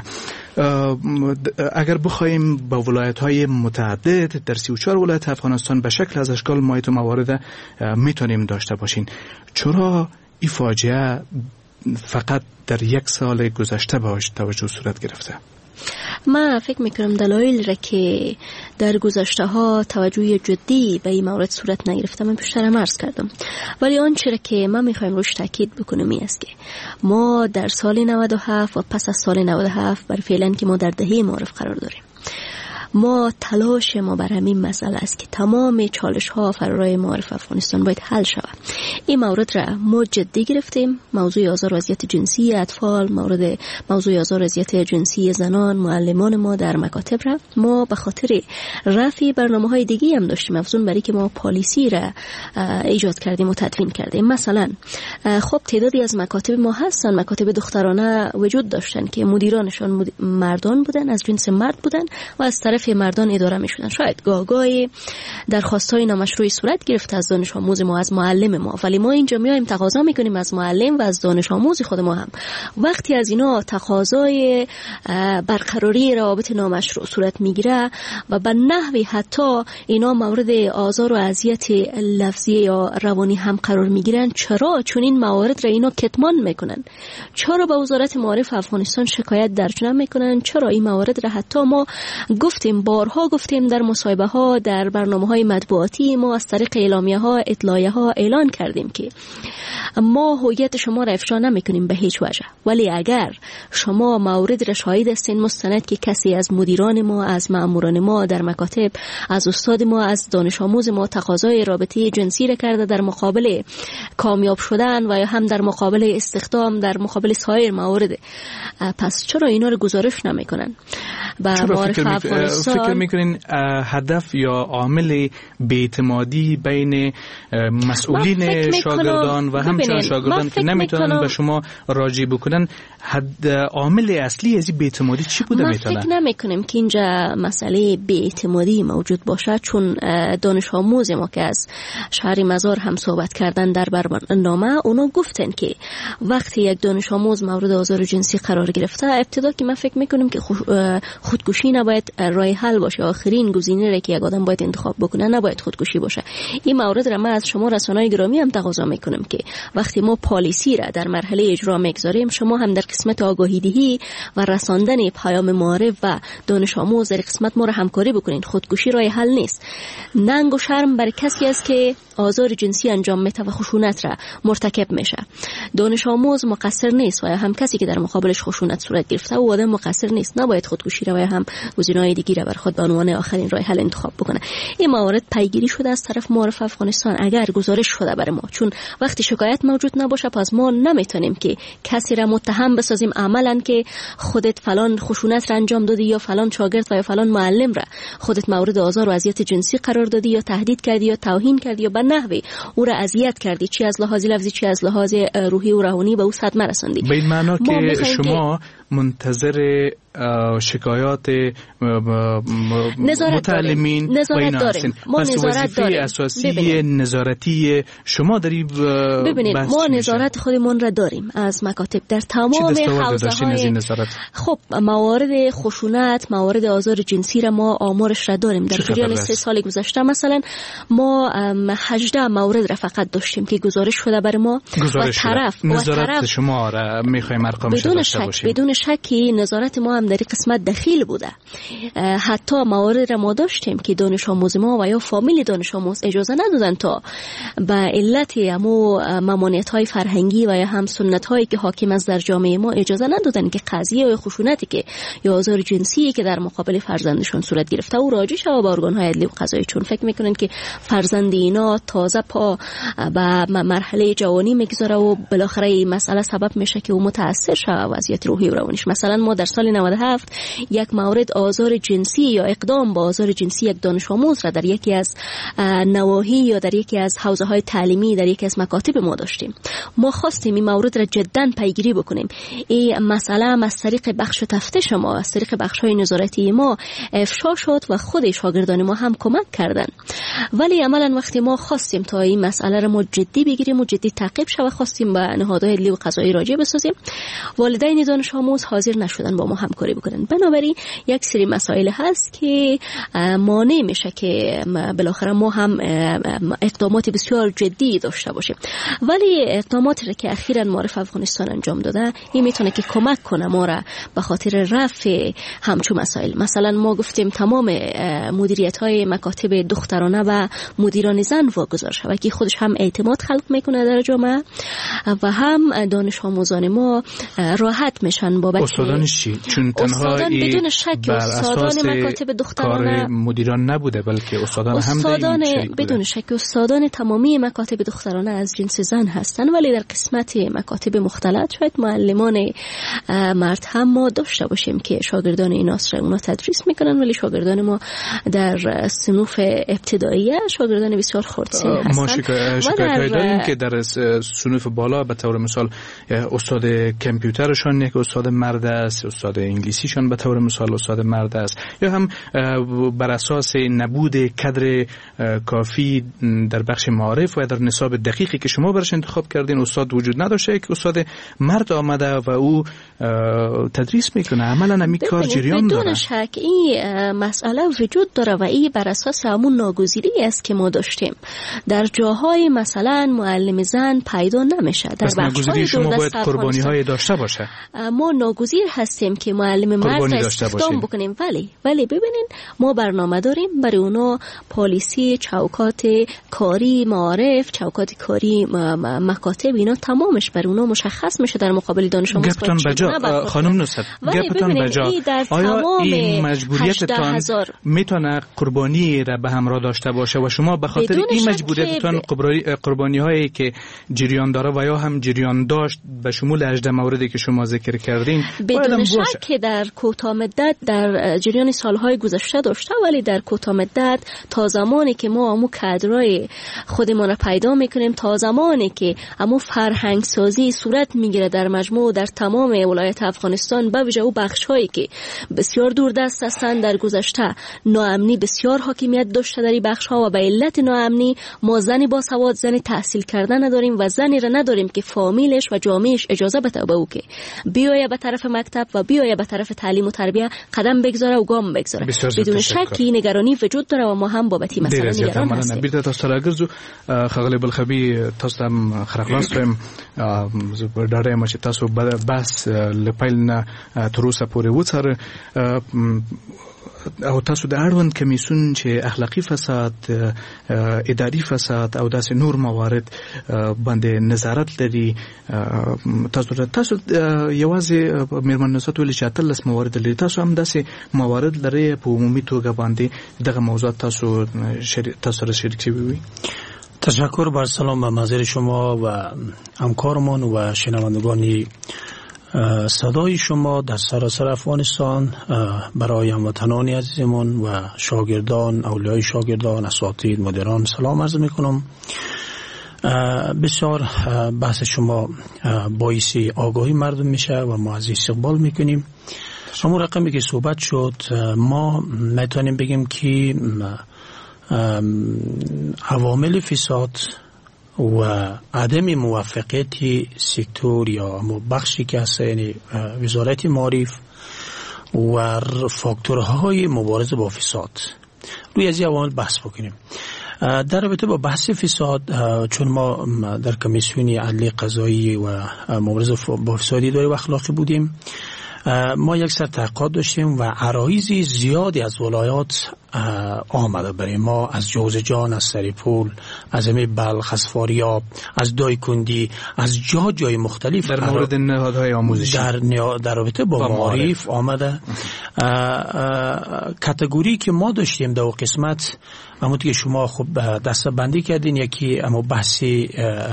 اگر بخوایم با ولایت‌های متعدد در 34 ولایت افغانستان به شکل از اشکال مایت و موارد میتونیم داشته باشیم، چرا این فاجعه فقط در 1 سال گذشته باش توجه صورت گرفته؟ من فکر میکنم دلایل را که در گذشته ها توجه جدی به این مورد صورت نگرفته من بیشتر عرض کردم، ولی آنچه را که من میخوایم روش تاکید بکنم این است که ما در سال 97 و پس از سال 97 برای فعلا که ما در دهه معارف قرار داریم، ما تلاش ما بر همین مسئله است که تمام چالش ها فرارای معارف افغانستان باید حل شود. این مورد را ما جدی گرفتیم. موضوع آزار و اذیت جنسی اطفال، موضوع آزار و اذیت جنسی زنان، معلمان ما در مکاتب را ما به خاطر رفع برنامه‌های دیگه هم داشتیم افزون برای که ما پالیسی را ایجاد کردیم و تدوین کردیم. مثلا خب تعدادی از مکاتب ما هستن، مکاتب دخترانه وجود داشتن که مدیرانشان مردان بودن، از جنس مرد بودن و از طرف مردان اداره می شدن. شاید گاهی درخواست‌های نامشروعی صورت گرفت از دانش آموز ما، از معلم ما، ولی ما اینجا میایم تقاضا میکنیم از معلم و از دانش آموز خود ما هم وقتی از اینا تقاضای برقراری روابط نامشروع صورت میگیره و به نحوی حتی اینا مورد آزار و اذیت لفظی یا روانی هم قرار میگیرن، چون این موارد را اینا کتمان میکنن؟ چرا به وزارت معارف افغانستان شکایت درج نمیکنن؟ چرا این موارد را حتی ما بارها گفتیم در مصاحبه ها، در برنامه‌های مطبوعاتی ما از طریق اعلامیه ها، اطلاعیه ها اعلان کردیم که ما هویت شما را افشا نمی‌کنیم به هیچ وجه، ولی اگر شما مورد را شاهد هستین مستند که کسی از مدیران ما، از مأموران ما در مکاتب، از استاد ما، از دانش آموز ما تقاضای رابطه جنسی را کرده در مقابل کامیاب شدن و یا هم در مقابل استخدام، در مقابل سایر موارد، پس چرا اینا رو گزارش نمی‌کنن؟ فکر میکنین هدف یا عامل بی‌اعتمادی بین مسئولین شاگردان و همچنان شاگردان که نمیتونن به شما راجع بکنن، عامل اصلی از این بی‌اعتمادی چی بوده میتونه؟ من فکر نمیکنم که اینجا مسئله بی‌اعتمادی موجود باشه، چون دانش آموز ما که از شهر مزار هم صحبت کردن در برنامه، اونا گفتن که وقتی یک دانش آموز مورد آزار جنسی قرار گرفته، ابتدا که من فکر میکنم که خودکشی نباید راه حل باشه، آخرین گزینه را که یک آدم باید انتخاب بکنه نباید خودکشی باشه. این مورد را من از شما رسانه‌های گرامی هم تقاضا میکنم که وقتی ما پالیسی را در مرحله اجرا میگذاریم، شما هم در قسمت آگاهی دهی و رساندن پیام معارف و دانش آموز در قسمت ما را همکاری بکنین. خودکشی راه حل نیست. ننگ و شرم بر کسی است که آزار جنسی انجام میده و خشونت را مرتکب میشه. دانش آموز مقصر نیست و یا هم کسی که در مقابلش خشونت صورت گرفته و آدم مقصر نیست، نباید خودکشی را و یا هم گزینه‌های دیگه را بر خود به عنوان آخرین راه حل انتخاب بکنه. این موارد پیگیری شده از طرف معارف افغانستان، اگر گزارش شده برای ما، چون وقتی شکایت موجود نباشه پس ما نمیتونیم که کسی را متهم بسازیم عملاً که خودت فلان خشونت را انجام دادی یا فلان شاگرد و یا فلان معلم را خودت مورد آزار و اذیت جنسی قرار دادی یا تهدید کردی یا توهین کردی یا به نحوی او را اذیت کردی، چی از لحاظ لفظی چی از لحاظ روحی و روانی به او صدمه رساندی. به این معنا که شما منتظر شکایات متعلمین و اینا هستین. پس وظیفه اساسی نظارتی شما داری ببینید ما نظارت خودمون را داریم از مکاتب در تمام حوزه های خب موارد خشونت، موارد آزار جنسی را ما آمارش را داریم. در جریان 3 سال گذشته مثلا ما 18 مورد را فقط داشتیم که گزارش شده برای ما و طرف نظارت شما را میخوایم ارقامش داشته باشیم. بدون شکی نظارت ما هم در قسمت دخیل بوده. حتی موارد را ما داشتیم که دانش آموز ما و یا فامیل دانش آموز اجازه ندادن تا به علت همو ممانعت های فرهنگی و یا هم سنت هایی که حاکم است در جامعه ما اجازه ندادن که قضیه یا خشونتی که یا آزار جنسی که در مقابل فرزندشون صورت گرفته و راجع شده به ارگان های عدلی و قضایی، چون فکر میکنن که فرزند اینا تازه پا به مرحله جوانی میگذاره و بالاخره این مسئله سبب میشه که او متاثر شه وضعیت روحی و روانیش. مثلا ما در سال 97 یک مورد آزار جنسی یا اقدام به آزار جنسی یک دانش آموز را در یکی از نواحی یا در یکی از حوزه های تعلیمی در یکی از مکاتب ما داشتیم. ما خواستیم این مورد را جدا پیگیری بکنیم. این مسئله هم از طریق بخش تفتیش ما، از طریق بخش های نظارتی ما افشا شد و خود شاگردان ما هم کمک کردن. ولی عملا وقتی ما خواستیم تا این مسئله را ما جدی بگیریم و جدی تعقیب شه و خواستیم به نهادهای عدلی و قضایی راجع بسازیم، والدین دانش آموز حاضر نشدن با ما همکاری بکنن. بنابراین یک سری مسائل هست که مانع میشه که بالاخره ما هم اقدامات بسیار جدی داشته باشیم. ولی اقداماتی را که اخیراً معرف افغانستان انجام داده این میتونه که کمک کنه ما را به خاطر رفع همچون مسائل. مثلا ما گفتیم تمام مدیریت های مکاتب دخترانه و مدیران زن واگذار شود که خودش هم اعتماد خلق میکنه در جامعه و هم دانش آموزان ما راحت میشن بابت استادانش چی؟ چون تنها بدون شک استادان مکاتب دخترانه کار مدیران نبوده بلکه استادان هم بدون شک استادان تمامی مکاتب دخترانه از جنس زن هستن، ولی در قسمت مکاتب مختلط شاید معلمان مرد هم ما داشته باشیم که شاگردان ایناس را اونا تدریس میکنن، ولی شاگردان ما در صنوف ابتداییه شاگردان بسیار خردسن هستن. ما شکایت داریم که در صنوف بالا به طور مثال استاد کامپیوترشان یک استاد مرد است، استاد انگلیسیشان به طور مثال استاد مرد است، یا هم بر اساس نبود کادر کافی در بخش معارف و در نصاب دقیقی که شما برش انتخاب کردین استاد وجود نداشته که استاد مرد آمده و او تدریس میکنه. عملا همین کار جریان داره. بدون شک این مسئله وجود داره و این بر اساس همون ناگزیری است که ما داشتیم. در جاهای مثلا معلم زن پیدا نمیشه. در ناگزیری شما باید قربانی های داشته باشه. ما ناگزیر هستیم که معلم مرد را استخدام بکنیم، ولی ببینین ما برنامه داریم برای اونا پالیسی، چوکات کاری معارف، چوکات کاری مکاتب اینا تمامش برای اونا مشخص میشه در مقابل دانش آموز. گفتن بجا خانم نصرت، گفتن بجا آیا این مجبوریتتان میتونه قربانی را به همراه داشته باشه و شما به خاطر این مجبوریتتان قربانی هایی که جریان داره و یا هم جریان داشت به شمول 18 موردی که شما ذکر کردین بدون شک که در کوتاه مدت در جریان سالهای گذشته داشته، ولی در کوتاه مدت تا زمانی که ما همون کادرای خودمون را پیدا میکنیم، تا زمانی که همون فرهنگ سازی صورت میگیره در مجموع در تمام ولایت افغانستان، به ویژه اون بخش‌هایی که بسیار دوردست هستند در گذشته ناامنی بسیار حاکمیت داشته در این بخش‌ها و به علت ناامنی ما زنی با سواد، زنی تحصیل کرده نداریم و زنی را نداریم که فامیلش و جامعهش اجازه بده به او که بیایه به طرف مکتب و بیایه به طرف تعلیم و تربیت قدم بگذاره و گام بگذاره. بدون شک نگرانی وجود داره و ما هم بابت این مسئله نگران هستیم. بیرته تاسو راګرځو خغلی بلخبي تاسو هم خرخلاص ویم ډاډه یم چې تاسو بحث لپیل نه تر اوسه پورې وڅاره او تاسو د اړوند کمیسیون چې اخلاقی فساد، اداري فساد او داسې نور موارد باندې نظارت لري، تاسو یوازې میرمن نصرت ویلي چې 18 موارد لري، تاسو هم داسې موارد لري په عمومي توګه باندې دغه موضوعات تاسو سره شریک شوي؟ تشکر بر سلام و معذر شما و همکارمان و شنوندگان صدای شما در سراسر افغانستان برای هموطنان عزیزمان و شاگردان، اولیای شاگردان، اساتید، مدیران سلام عرض میکنم. بسیار بحث شما باعث آگاهی مردم میشه و ما از استقبال میکنیم. همون رقمی که صحبت شد ما میتونیم بگیم که عوامل فساد و عدم موفقیت سکتور یا بخشی که هست یعنی وزارت معارف و فاکتورهای مبارزه با فساد روی از این عوامل بحث بکنیم. در رابطه با بحث فساد چون ما در کمیسیون عدلیه قضایی و مبارزه با فساد اداری و اخلاقی بودیم ما یک سر تحقیقات داشتیم و عرایض زیادی از ولایات آمده برای ما از جوزجان، از سریپول، از بلخ، از فاریاب، از دایکندی، از جای مختلف در مورد نهادهای آموزشی در رابطه با معارف آمده. کاتگوری که ما داشتیم در قسمت همونطور که شما خوب دسته بندی کردین، یکی اما بحثی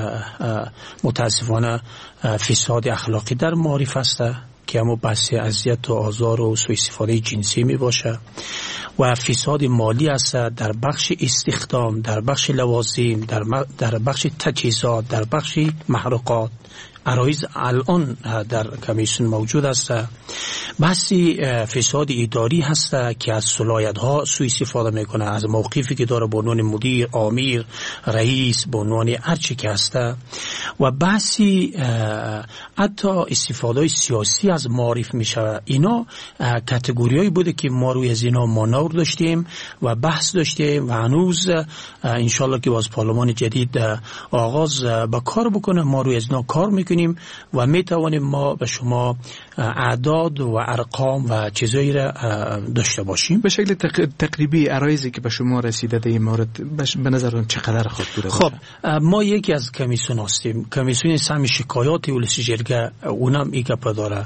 متاسفانه فساد اخلاقی در معارف است که همون بحث اذیت و آزار و سوء استفاده جنسی می باشه و فساد مالی است در بخش استخدام، در بخش لوازم، در بخش تجهیزات، در بخش محروقات. عرایض الان در کمیسیون موجود است. بحثی فساد اداری هست که از صلاحیت ها سوء استفاده میکنه، از موقفی که داره به عنوان مدیر، آمیر، رئیس، به عنوان هر چی که هست. و بحثی حتی استفاده سیاسی از معارف میشه. اینا کاتگوریایی بوده که ما روی از اینا مانور داشتیم و بحث داشتیم و هنوز انشالله که باز پارلمان جدید آغاز به کار بکنه ما روی از اینا کار میکنیم و میتوانیم ما به شما اعداد و ارقام و چیزایی را داشته باشیم. به شکل تقریبی عرایضی که به شما رسیده در این مورد به نظرتون چقدر خود بوده؟ خب ما یکی از کمیسیون هستیم، کمیسیون سهم شکایات ولسی جرگه اونم این گپ داره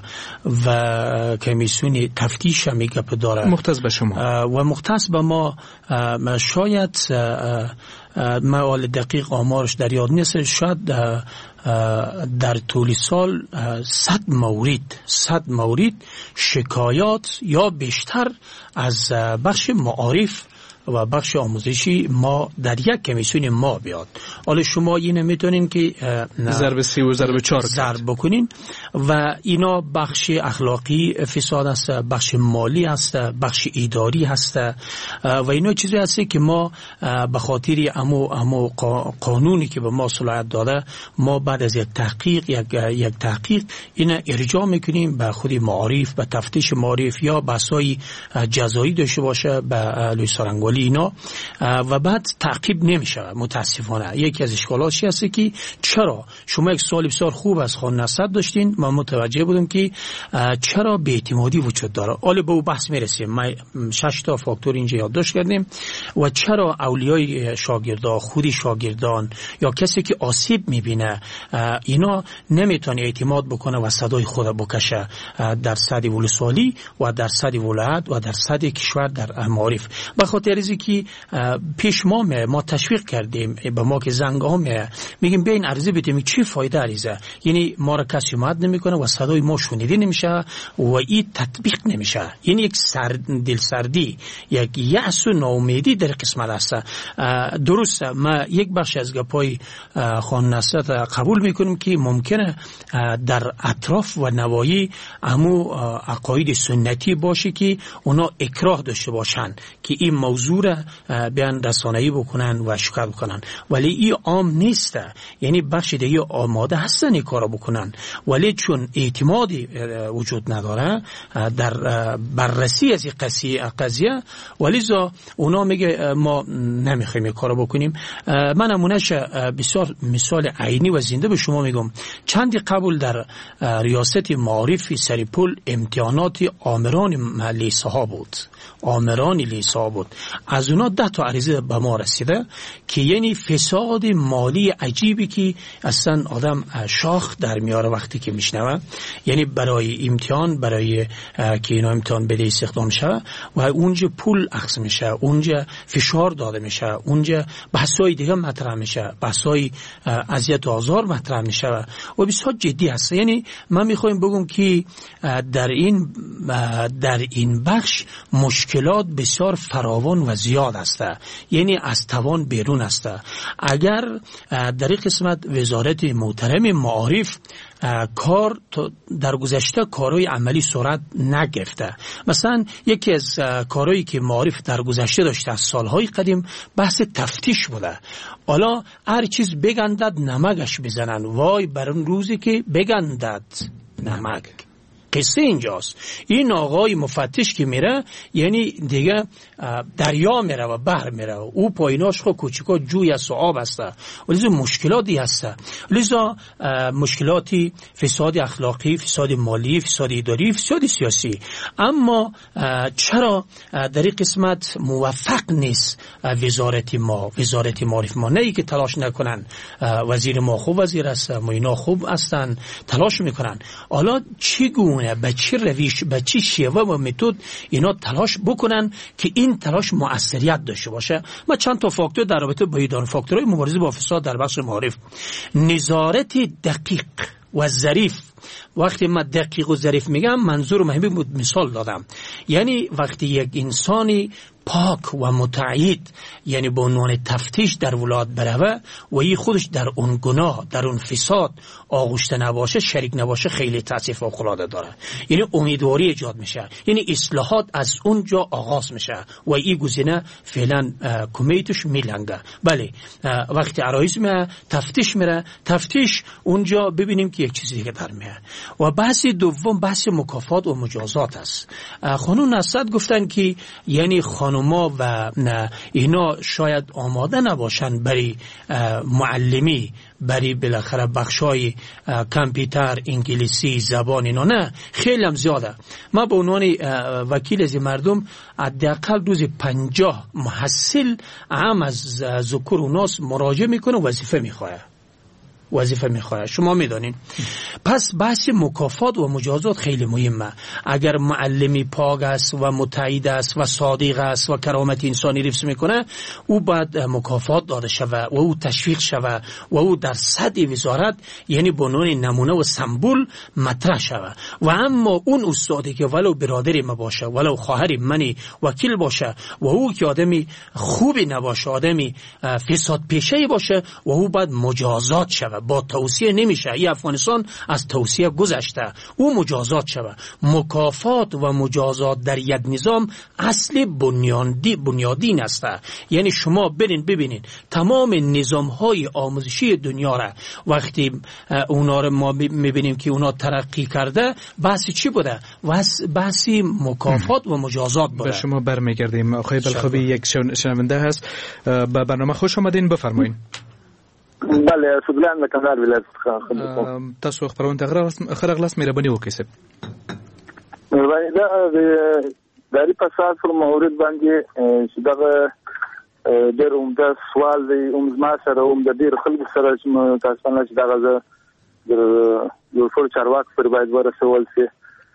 و کمیسیون تفتیش هم این گپ داره مختص به شما و مختص به ما. شاید موال دقیق آمارش در یاد نیست، شاید در طول سال 100 مورد شکایات یا بیشتر از بخش معارف و بخش آموزشی ما در یک کمیسیون ما بیاد. حالا شما اینو میتونین که ضرب 3 و ضرب 4 ضرب بکنین و اینا بخش اخلاقی فساد است، بخش مالی است، بخش اداری است و اینا چیزی هست که ما به خاطر امو قانونی که به ما صلاحیت داده ما بعد از یک تحقیق اینا ارجاع میکنیم به خود معارف، به تفتیش معارف یا بحثای جزایی داشته باشه به لویسارنگولی اینا و بعد تعقیب نمیشه. متاسفانه یکی از اشکالاتش هست که چرا شما یک سال بسیار خوب از خان نصد داشتین، ما متوجه بودیم که چرا بی‌اعتمادی وجود داره. حالا به اون بحث میرسیم. ما 6 تا فاکتور اینجا یادداشت کردیم و چرا اولیای شاگردان، خودی شاگردان یا کسی که آسیب میبینه اینا نمیتونه اعتماد بکنه و صدای خود بکشه در سطح ولسوالی و در سطح ولایت و در سطح کشور در معارف. به خاطر که پیش ما تشویق کردیم به ما که زنگ ها میگیم بین عرضه بدیم چی فایده عریضه، یعنی ما را کسی مد نمیکنه و صدای ما شنیده نمیشه و این تطبیق نمیشه. یعنی یک دلسردی، یک یأس و ناامیدی در قسمت است. درسته ما یک بخش از گپای خان نصرت قبول میکنیم که ممکنه در اطراف و نواحی همو عقاید سنتی باشه که اونا اکراه داشته باشن که این موضوع بیان رسانه‌ای بکنن و شکایت بکنن، ولی این عام نیست. یعنی بخش دیگه آماده هستن این کارو بکنن ولی چون اعتمادی وجود نداره در بررسی از این قضیه ولیزا اونا میگه ما نمیخوایم این کارو بکنیم. من نمونهش بسیار مثال عینی و زنده به شما میگم. چندی قبل در ریاست معارف سریپول امتحانات آمران لیسه ها بود، آمران لیسه ها بود. از اونا 10 تا عریضه به ما رسیده که یعنی فساد مالی عجیبی که اصلا آدم شاخ در میاره وقتی که میشنوه. یعنی برای امتحان، برای که اینا امتحان بده استخدام شوه و اونجا پول اخذ میشه، اونجا فشار داده میشه، اونجا بحثای دیگه مطرح میشه، بحثای اذیت و آزار مطرح میشه و بسیار جدی هست. یعنی من میخوایم بگم که در این بخش مشکلات بسیار فراوان و و زیاد است، یعنی از توان بیرون است. اگر در این قسمت وزارت محترم معارف کار در گذشته کارهای عملی صورت نگرفته. مثلا یکی از کارهایی که معارف در گذشته داشته از سالهای قدیم بحث تفتیش بوده. حالا هر چیز بگندد نمکش بزنن، وای بر اون روزی که بگندد نمک. قصه اینجاست. این آقای مفتش که میره یعنی دیگه دریا میره و بحر میره، او پاییناش خود کوچیکا جوی از آب است، ولذا مشکلاتی هست. لذا مشکلاتی فساد اخلاقی، فساد مالی، فساد اداری، فساد سیاسی. اما چرا در این قسمت موفق نیست وزارت ما، وزارت معارف ما؟ نه ای که تلاش نکنن، وزیر ما خوب وزیر است، ما اینا خوب هستن، تلاش میکنن. حالا چگونه، به چه روش، به چه شیوه و متد اینا تلاش بکنن که این تلاش مؤثریت داشته باشه؟ ما چند تا فاکتور در رابطه با این فاکتورهای مبارزه با فساد در بخش معارف. نظارت دقیق و ظریف. وقتی من دقیق و ظریف میگم منظور مهمی بود، مثال دادم. یعنی وقتی یک انسانی پاک و متعهد، یعنی به عنوان تفتیش در ولایت بروه و این خودش در اون گناه، در اون فساد آغشته نباشه، شریک نباشه، خیلی تأثیر فوق‌العاده داره. یعنی امیدواری ایجاد میشه، یعنی اصلاحات از اونجا آغاز میشه و این گزینه فعلا کمیتش میلنگه. بله وقتی عرایض میره تفتیش میره، تفتیش اونجا ببینیم که یک چیزی دیگه در میاد. و بحث دوم بحث مکافات و مجازات است. خانم نصرت گفتن که یعنی خانوما و اینا شاید آماده نباشن برای معلمی، برای بالاخره بخشای کامپیوتر، انگلیسی، زبان اینا. نه، خیلی هم زیاده. ما به عنوان وکیل از مردم حداقل روز 50 محصل عام از ذکر و ناس مراجعه میکنه، وظیفه میخواه. شما میدانین. پس بحث مکافات و مجازات خیلی مهمه. اگر معلمی پاک است و متعهد است و صادق است و کرامت انسانی حفظ میکنه، او باید مکافات داده شوه و او تشویق شوه و او در سطح وزارت یعنی به عنوان نمونه و سمبل مطرح شوه. و اما اون استادی که ولو برادری ما باشه، ولو خواهری منی وکیل باشه و او که آدمی خوبی نباشه، آدمی فساد پیشه باشه، و او باید مجازات شوه. با توصیه نمیشه. این افغانستان از توصیه گذشته. او مجازات شوه. مکافات و مجازات در یک نظام اصل بنیادین است. یعنی شما برین ببینین تمام نظام های آموزشی دنیا را وقتی اونا رو ما میبینیم که اونا ترقی کرده، بحث چی بوده؟ بحث مکافات و مجازات بوده. به شما برمیگردیم. آقای بلخابی یک شنونده هست. به برنامه خوش آمدین، بفرمایید. بله، سودلان مکمدار ولایت څخه تاسو خبرونه خرغلاس مهرباني وکړئ. مهرباني د فساد پر مورد باندې چې دغه ډېر عمده سوال دی. ما سره هم د ډېر خلکو سره چې تاسو نه چې دغه یو څو چارواکي پر باید ورسول شي.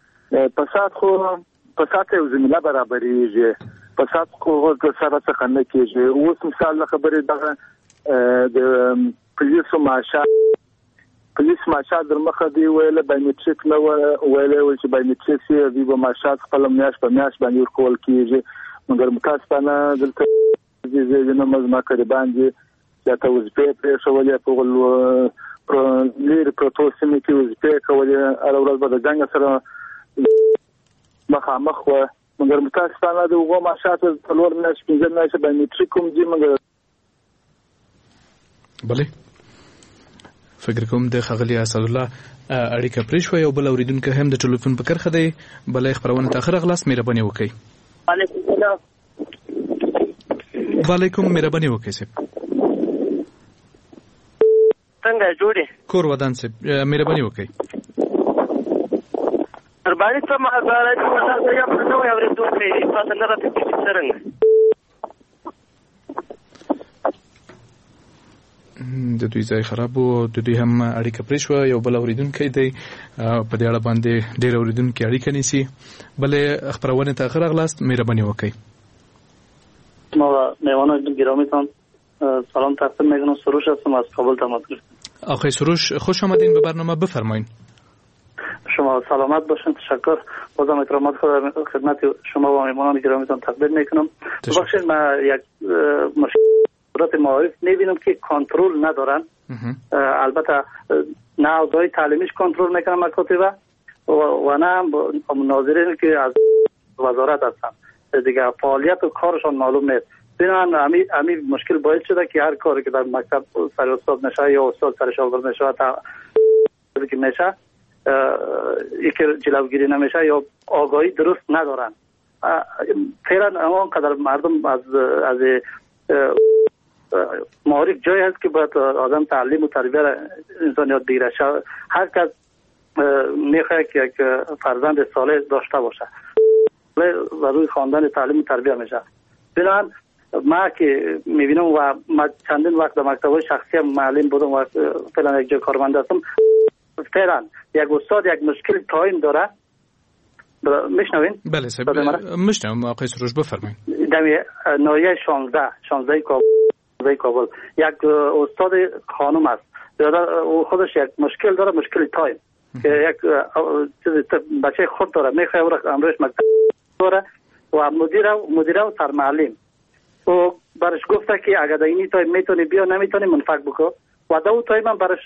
فساد یو زمینه برابرېږي. فساد خو سره څه نه کېږي. اوس مثال خبرې دغه د پولیسو ماشات در مخه دی ویل بایومټریک نو ویل چې بایومټریک دی به ماشات خپل میاش په میاش باندې ورکول کیږي. مګر متاسفانه دلته د نماز ما کړی باندې چې تاسو په شولې په ول لیر پروتوسمي کې وځي کولې اړول به د جنگ سره مخامخ و. مګر متاسفانه د وګو ماشات په لور نه شپږ نه چې بایومټریک کوم دی. مګر بله فکر کوم د خغلی اسد الله اړیکه پرې شو. یو بل اوریدونکو هم د ټلیفون په کرخه دی. بلې خبرونه تاخر غلاس مهرباني وکړئ. وعلیکم السلام. وعلیکم مهرباني وکړئ. څنګه جوړې کور ودان سي مهرباني وکړئ. درباري ته ما زاره چې تاسو یې په نوې اوریدونکو تاسو نه راته څنګه د دوی ځای خراب وو، د دوی هم اړیکه پرې شوه. یو بل اوریدونکی دی په دې اړه باندې ډېر اوریدونکي اړیکه نیسي. بلې خبرونه ته آخر غلاست مهرباني وکړئ. مهمان گرامیتان سلام تقدیم میکنم. سروش هستم از کابل تماس گرفتم. آقای سروش خوش آمدین به برنامه، بفرمایید. شما سلامت باشین. تشکر. بازم احترامات خود خدمت شما و مهمانان گرامیتان تقدیم میکنم. ببخشید من یک مشکلات معارف میبینم که کنترل ندارن. البته نه اوضاع تعلیمیش کنترل میکنن مکاتب و نه ناظرین که از وزارت هستن دیگه فعالیت و کارشان معلوم نیست. بنابراین امی مشکل باعث شده که هر کاری که در مکتب سر استاد نشه یا استاد سر شاگرد نشه که میشه یکی جلوگیری نمیشه یا آگاهی درست ندارن. فعلا اونقدر مردم از معارف جایی هست که باید آدم تعلیم و تربیت انسان یاد بگیره. هر کس میخواد که یک فرزند صالح داشته باشه و روی خواندن تعلیم و تربیت میشه. بنابراین ما که میبینم و ما چندین وقت در مکتب‌های شخصی معلم بودم و فعلا یک جای کارمند هستم. فعلا یک استاد یک مشکل تایم داره. میشنوین؟ بله صاحب میشنوم. آقای سروش بفرمایید. دمی ناحیه 16 کابل یک استاد خانم است. خودش یک مشکل داره، مشکل تایم که یک بچه خود داره میخواد امروز مکتب داره و مدیره و سرمعلم و برش گفته که اگر در اینی تایم میتونی بیا نمیتونی منفق بکن و دو تایم من برش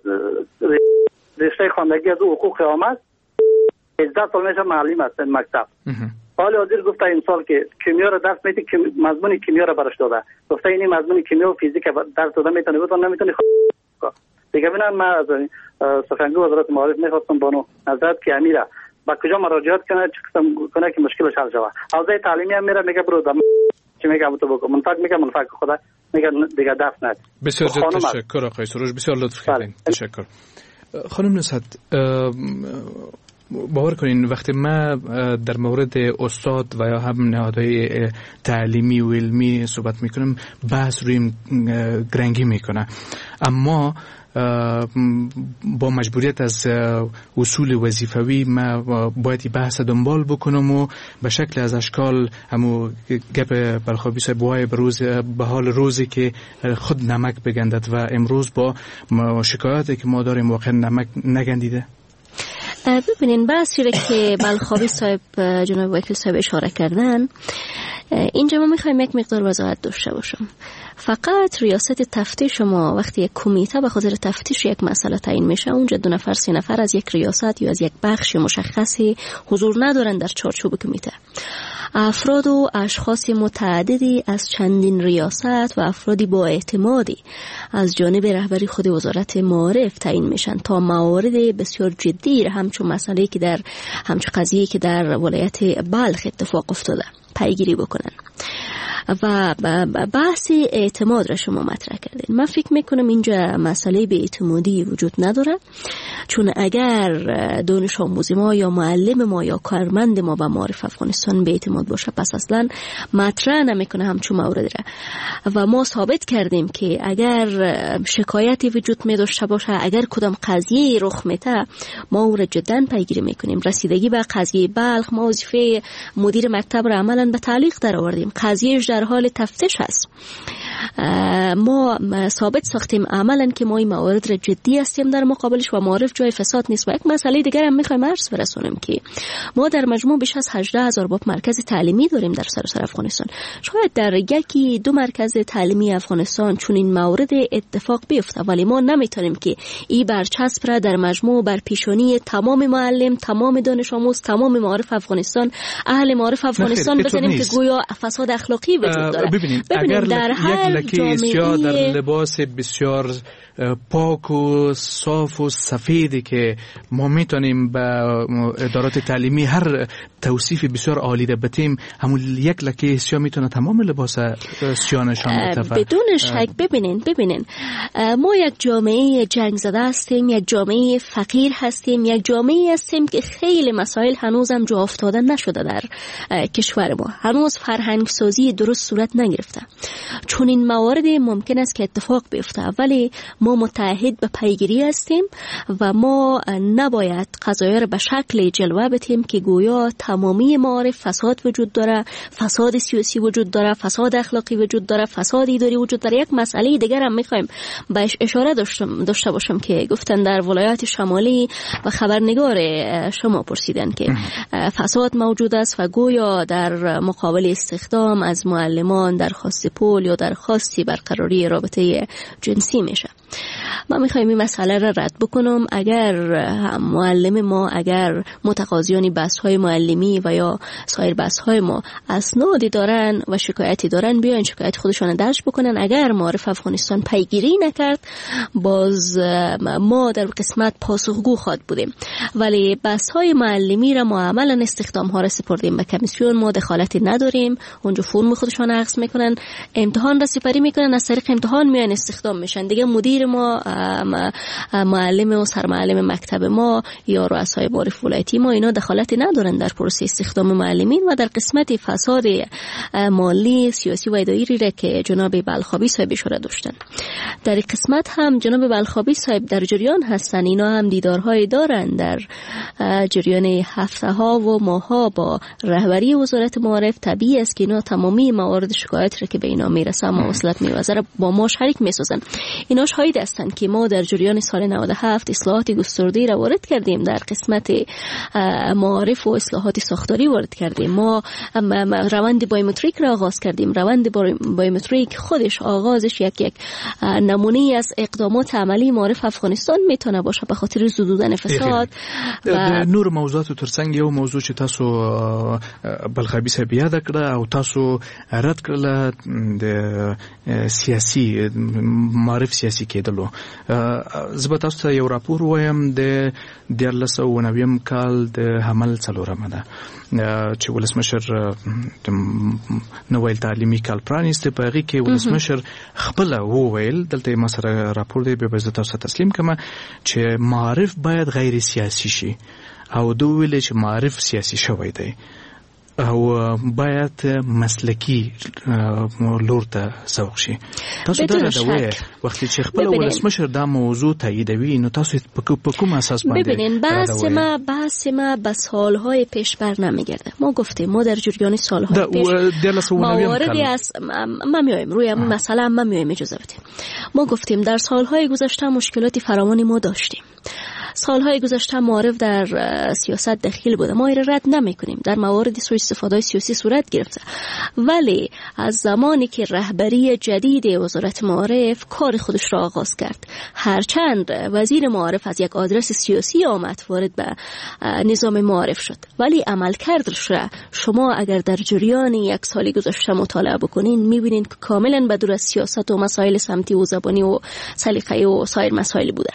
رشته خواندگی از حقوق آمد 18 سال میشه معلم است این مکتب. حالا حاضر گفته این سال که کیمیا را درس میدی که مضمون کیمیا را برش داده. گفته اینی مضمون کیمیا و فیزیک درس داده میتونی بتون نمیتونی دیگه. ببینن من از سخنگوی وزارت معارف میخواستم بانو نظرت که امیره با کجا مراجعات کنه چه قسم کنه که مشکلش حل شود. حوزه تعلیمی هم میره میگه برو چی میگه تو بگو منفق میگه منفق خدا میگه دیگه دست ند. بسیار تشکر آقای سروش، بسیار لطف کردین. تشکر. خانم نصرت باور کنین وقتی ما در مورد استاد و یا هم نهادهای تعلیمی و علمی صحبت میکنیم بحث روی گرنگی میکنه، اما با مجبوریت از اصول وظیفوی ما باید بحث دنبال بکنم و به شکل از اشکال همو گپ بلخابی صاحب وای به حال روزی که خود نمک بگندد و امروز با شکایاتی که ما داریم واقعا نمک نگندیده. ببینین بحثی را که بلخابی صاحب جناب وکیل صاحب اشاره کردن اینجا ما میخوایم یک مقدار وضاحت داشته باشم. فقط ریاست تفتیش ما وقتی یک کمیته به خاطر تفتیش یک مسئله تعیین میشه اونجا 2 نفر 3 نفر از یک ریاست یا از یک بخش مشخصی حضور ندارن در چارچوب کمیته. افراد و اشخاص متعددی از چندین ریاست و افرادی با اعتمادی از جانب رهبری خود وزارت معارف تعیین میشن تا موارد بسیار جدی همچون مسئله که در همچون قضیه که در ولایت بلخ اتفاق افتاده پیگیری بکنن. و بحث اعتماد را شما مطرح کردین. من فکر میکنم اینجا مسئله به اعتمادی وجود نداره، چون اگر دانش آموز ما یا معلم ما یا کارمند ما به معارف افغانستان به اعتماد باشه پس اصلا مطرح نمیکنه همچون مورد را. و ما ثابت کردیم که اگر شکایتی وجود می داشته باشه، اگر کدام قضیه رخ میده ما او را جدا پیگیری میکنیم. رسیدگی به قضیه بلخ ما وظیفه مدیر مکتب را عملا به تعلیق در آوردیم. قضیهش در حال تفتیش هست. ما ثابت ساختیم عملا که ما این موارد را جدی هستیم در مقابلش و معارف جای فساد نیست. و یک مسئله دیگر هم میخوایم عرض برسونیم که ما در مجموع بیش از 18,000 باب مرکز تعلیمی داریم در سراسر افغانستان. شاید در 1-2 مرکز تعلیمی افغانستان چون این مورد اتفاق بیفته، ولی ما نمیتونیم که این برچسب را در مجموع بر پیشانی تمام معلم، تمام دانش آموز، تمام معارف افغانستان، اهل معارف افغانستان بزنیم که گویا فساد اخلاقی وجود داره. ببینید در یک لکه سیاه در لباس بسیار پاک و صاف و سفیدی که ما میتونیم به ادارات تعلیمی هر توصیف بسیار عالی ده بتیم، همون یک لکه سیاه میتونه تمام لباس سیاه نشان بده. بدون شک ببینین ما یک جامعه جنگ زده هستیم، یک جامعه فقیر هستیم، یک جامعه هستیم که خیلی مسائل هنوزم جا افتاده نشده در کشور ما. هنوز فرهنگ سازی درست صورت نگرفته. چون این موارد ممکن است که اتفاق بیفته، ولی ما متعهد به پیگیری هستیم و ما نباید قضایا را به شکل جلوه بدیم که گویا تمامی معارف فساد وجود داره، فساد سیاسی وجود داره، فساد اخلاقی وجود داره، فساد اداری وجود داره. یک مسئله دیگر هم میخوایم بهش اشاره داشته باشم که گفتن در ولایات شمالی و خبرنگار شما پرسیدن که فساد موجود است و گویا در مقابل استخدام از معلمان درخواست پول یا درخواستی برقراری رابطه جنسی میشه. ما میخوایم این مسئله را رد بکنم. اگر معلم ما، اگر متقاضیان بحث‌های معلمی و یا سایر بحث‌های ما اسنادی دارن و شکایتی دارن، بیاین شکایت خودشان درج بکنن. اگر معارف افغانستان پیگیری نکرد، باز ما در قسمت پاسخگو خواهد بودیم. ولی بحث‌های معلمی را ما عملاً استخدام‌ها را سپردیم به کمیسیون، ما دخالتی نداریم. اونجا فرم خودشان عکس میکنن، امتحان را سپری میکنن، از طریق امتحان میان استخدام میشن. دیگه مدیر ما، معلم و سرمعلم مکتب ما یا رؤسای معارف ولایتی ما اینا دخالتی ندارن در پروسه استخدام معلمین. و در قسمت فساد مالی، سیاسی و اداری را که جناب بلخابی صاحب اشاره داشتن، در قسمت هم جناب بلخابی صاحب در جریان هستن. اینا هم دیدارهای دارن در جریان هفته ها و ماه ها با رهبری وزارت معارف. طبیعی است که اینا تمامی موارد شکایت را که به اینا میرسه مواصلت میوزه با ما شریک میسازن. اینا شاهد هستند که ما در جریان سال 97 اصلاحات گسترده را وارد کردیم، در قسمت معارف و اصلاحات ساختاری وارد کردیم. ما روند بایومتریک را آغاز کردیم. روند بایومتریک خودش آغازش یک نمونه از اقدامات عملی معارف افغانستان میتونه باشه به خاطر زدودن فساد. و نور موضوعات ترڅنګ یو موضوع چې تاسو بلخابي صاحب یاد کړه او تاسو رد کړل د سیاسي معرف سیاسي کېدلو. زه تاسو ته یو راپور وایم د 1990 کال د حمل څلورمه ده چې ولسمشر نویل تعلیمي کال پرانیسته. په هغې کې ولسمشر خپله وویل، دلته ما سره راپور دی، به زه تاسو ته تسلیم کړم چې معارف باید غیر سیاسي شي او دوی ویل چې معارف سیاسي شوی دی او باید مسلکی لور ته سوق شي. تاسو دا راوي وختي چې خپل ولسمشر دا موضوع تاییدوي، نو تاسو په کوم اساس باندې ببینین بحث ما به سالهای پیش بر نمیگرده. ما گفتیم ما در جریان سالهای پیش مواردی از ما میایم روی مسئله ما میایم اجازه بدیم. ما گفتیم در سالهای گذشته مشکلاتی فراوانی ما داشتیم. سالهای گذشته معارف در سیاست دخیل بوده، ما ایره رد نمی کنیم. در موارد سوء استفاده سیاسی صورت گرفته، ولی از زمانی که رهبری جدید وزارت معارف کار خودش را آغاز کرد، هرچند وزیر معارف از یک آدرس سیاسی آمد وارد به نظام معارف شد، ولی عملکردش را شما اگر در جریان یک سالی گذشته مطالعه بکنین میبینین که کاملا بدور از سیاست و مسائل سمتی و زبانی و سلیقه‌ای و سایر مسائل بوده.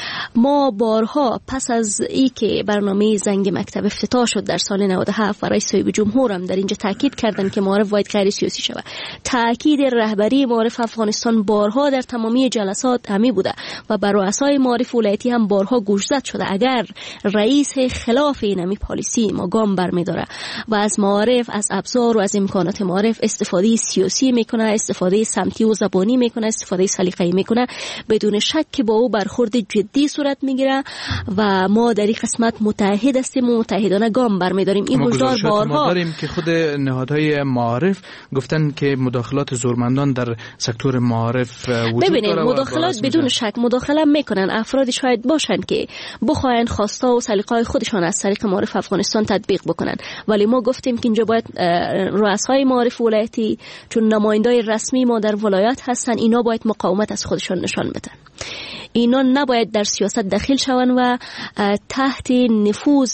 ما بارها پس از ای که برنامه زنگ مکتب افتتاح شد در سال 97 و رئیس صاحب جمهور هم در اینجا تاکید کردن که معارف باید غیر سیاسی شود. تاکید رهبری معارف افغانستان بارها در تمامی جلسات همی بوده و بر رؤسای معارف ولایتی هم بارها گوشزد شده. اگر رئیس خلاف اینمی پالیسی ما گام برمی‌داره و از معارف، از ابزار و از امکانات معارف استفاده سیاسی میکنه، استفاده سمتی و زبانی میکنه، استفاده سلیقه‌ای میکنه، بدون شک که با او برخورد جدی صورت میگیره و ما در این قسمت متحد هستیم و متحدانه گام برمی‌داریم. این گزار بارها داریم که خود نهادهای معارف گفتن که مداخلات زورمندان در سکتور معارف وجود داره. مداخلات بدون شک مداخله میکنن. افرادی شاید باشن که بخواین خواستا و سلیقه‌های خودشان از طریق معارف افغانستان تطبیق بکنن، ولی ما گفتیم که اینجا باید رؤسای معارف ولایتی چون نمایندای رسمی ما در ولایت هستن، اینا باید مقاومت از خودشان نشان بدن. اینا نباید در سیاست دخیل شوند و تحت نفوذ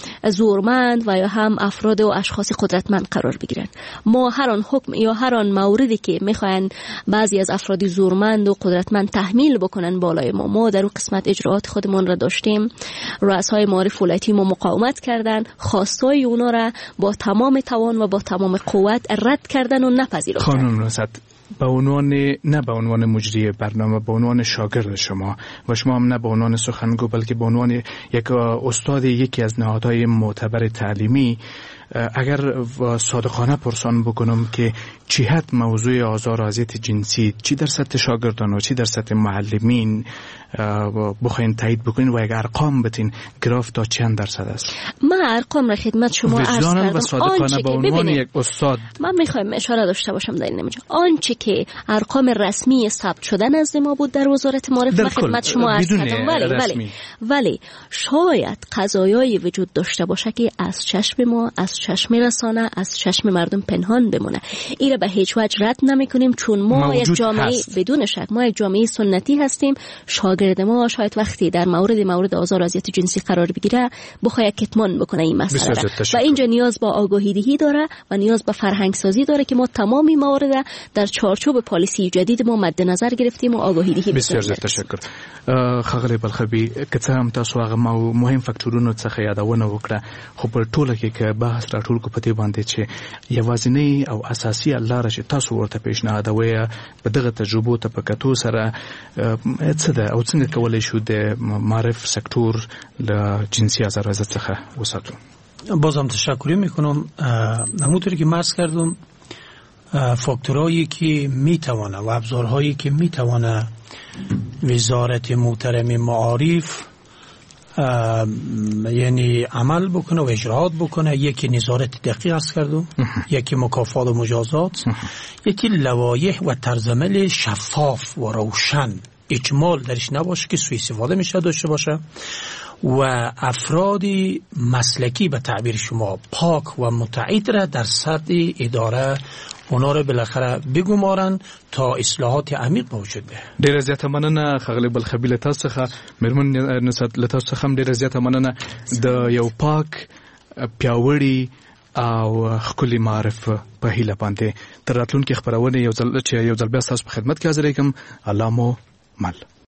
زورمند و یا هم افراد و اشخاص قدرتمند قرار بگیرن. ما هر آن حکم یا هر آن موردی که میخواین بعضی از افراد زورمند و قدرتمند تحمیل بکنن بالای ما در اون قسمت اجراعات خودمون را داشتیم. رؤسای معارف ولایتی ما مقاومت کردن، خواستای اونا را با تمام توان و با تمام قوت رد کردن و نپذیرفتن. خانم رسد به عنوان مجری برنامه، به عنوان شاگرد شما و شما هم نه به عنوان سخنگو بلکه به عنوان یک استاد یکی از نهادهای معتبر تعلیمی، اگر صادقانه پرسان بکنم که چی حد موضوع آزار و اذیت جنسی چی در سطح شاگردان و چی در سطح معلمین بخواین تایید بکنین و اگر ارقام بتین گراف تا چند درصد است؟ من ارقام را خدمت شما عرض کردم. و صادقانه به عنوان یک استاد من میخوایم اشاره داشته باشم در این اینجا آنچه که ارقام رسمی ثبت شده نزد ما بود در وزارت معارف خدمت شما عرض کردم. ولی شاید قضایایی وجود داشته باشه که از چشم ما، از چشم رسانه، از چشم مردم پنهان بمونه. این را به هیچ وجه رد نمیکنیم چون ما یک جامعه بدون شک ما یک جامعه سنتی هستیم. شاگرد ما شاید وقتی در مورد آزار و اذیت جنسی قرار بگیره بخواد کتمان بکنه این مسئله و اینجا نیاز به آگاهی دهی داره و نیاز به فرهنگ سازی داره که ما تمامی موارد در چارچوب پالیسی جدید ما مد نظر گرفتیم و آگاهی دهی. بسیار زیات تشکر. ښاغلی بلخبي که څه هم تاسو هغه مهم فاکټورونو څخه یادونه وکړه خو په ټوله کې که بحث راټول کو پته باندې چې یوازینی او اساسي لاره چې تاسو ورته پیشنهادوي په دغه تجربو ته په کتو سره څه ده او څنګه کولای شو د معرف سکتور له جنسي آزار و اذیت څخه وساتو؟ بازم تشکر میکنم. همونطوری که عرض کردم فاکتورهایی که میتوانه و ابزارهایی که میتوانه وزارت محترم معارف یعنی عمل بکنه و اجراات بکنه، یکی نظارت دقیق است کردم، یکی مکافات و مجازات، یکی لوایح و طرزعمل شفاف و روشن اجمال درش نباشه که سوء استفاده میشه داشته باشه و افرادی مسلکی به تعبیر شما پاک و متعهد را در سطح اداره اونا رو بالاخره بگمارن تا اصلاحات عمیق موجود ده. ډیره زیاته مننه ښاغلی بلخبي له تاسو څخه مېرمن نصرت له تاسو څخه ډیره زیاته مننه د یو پاک پیاوړي او ښکلي معرف په هیله باندې تر راتلونکي خبرونه یو ځل بیا تاسو په خدمت کې حاضر یم. الله مو مل.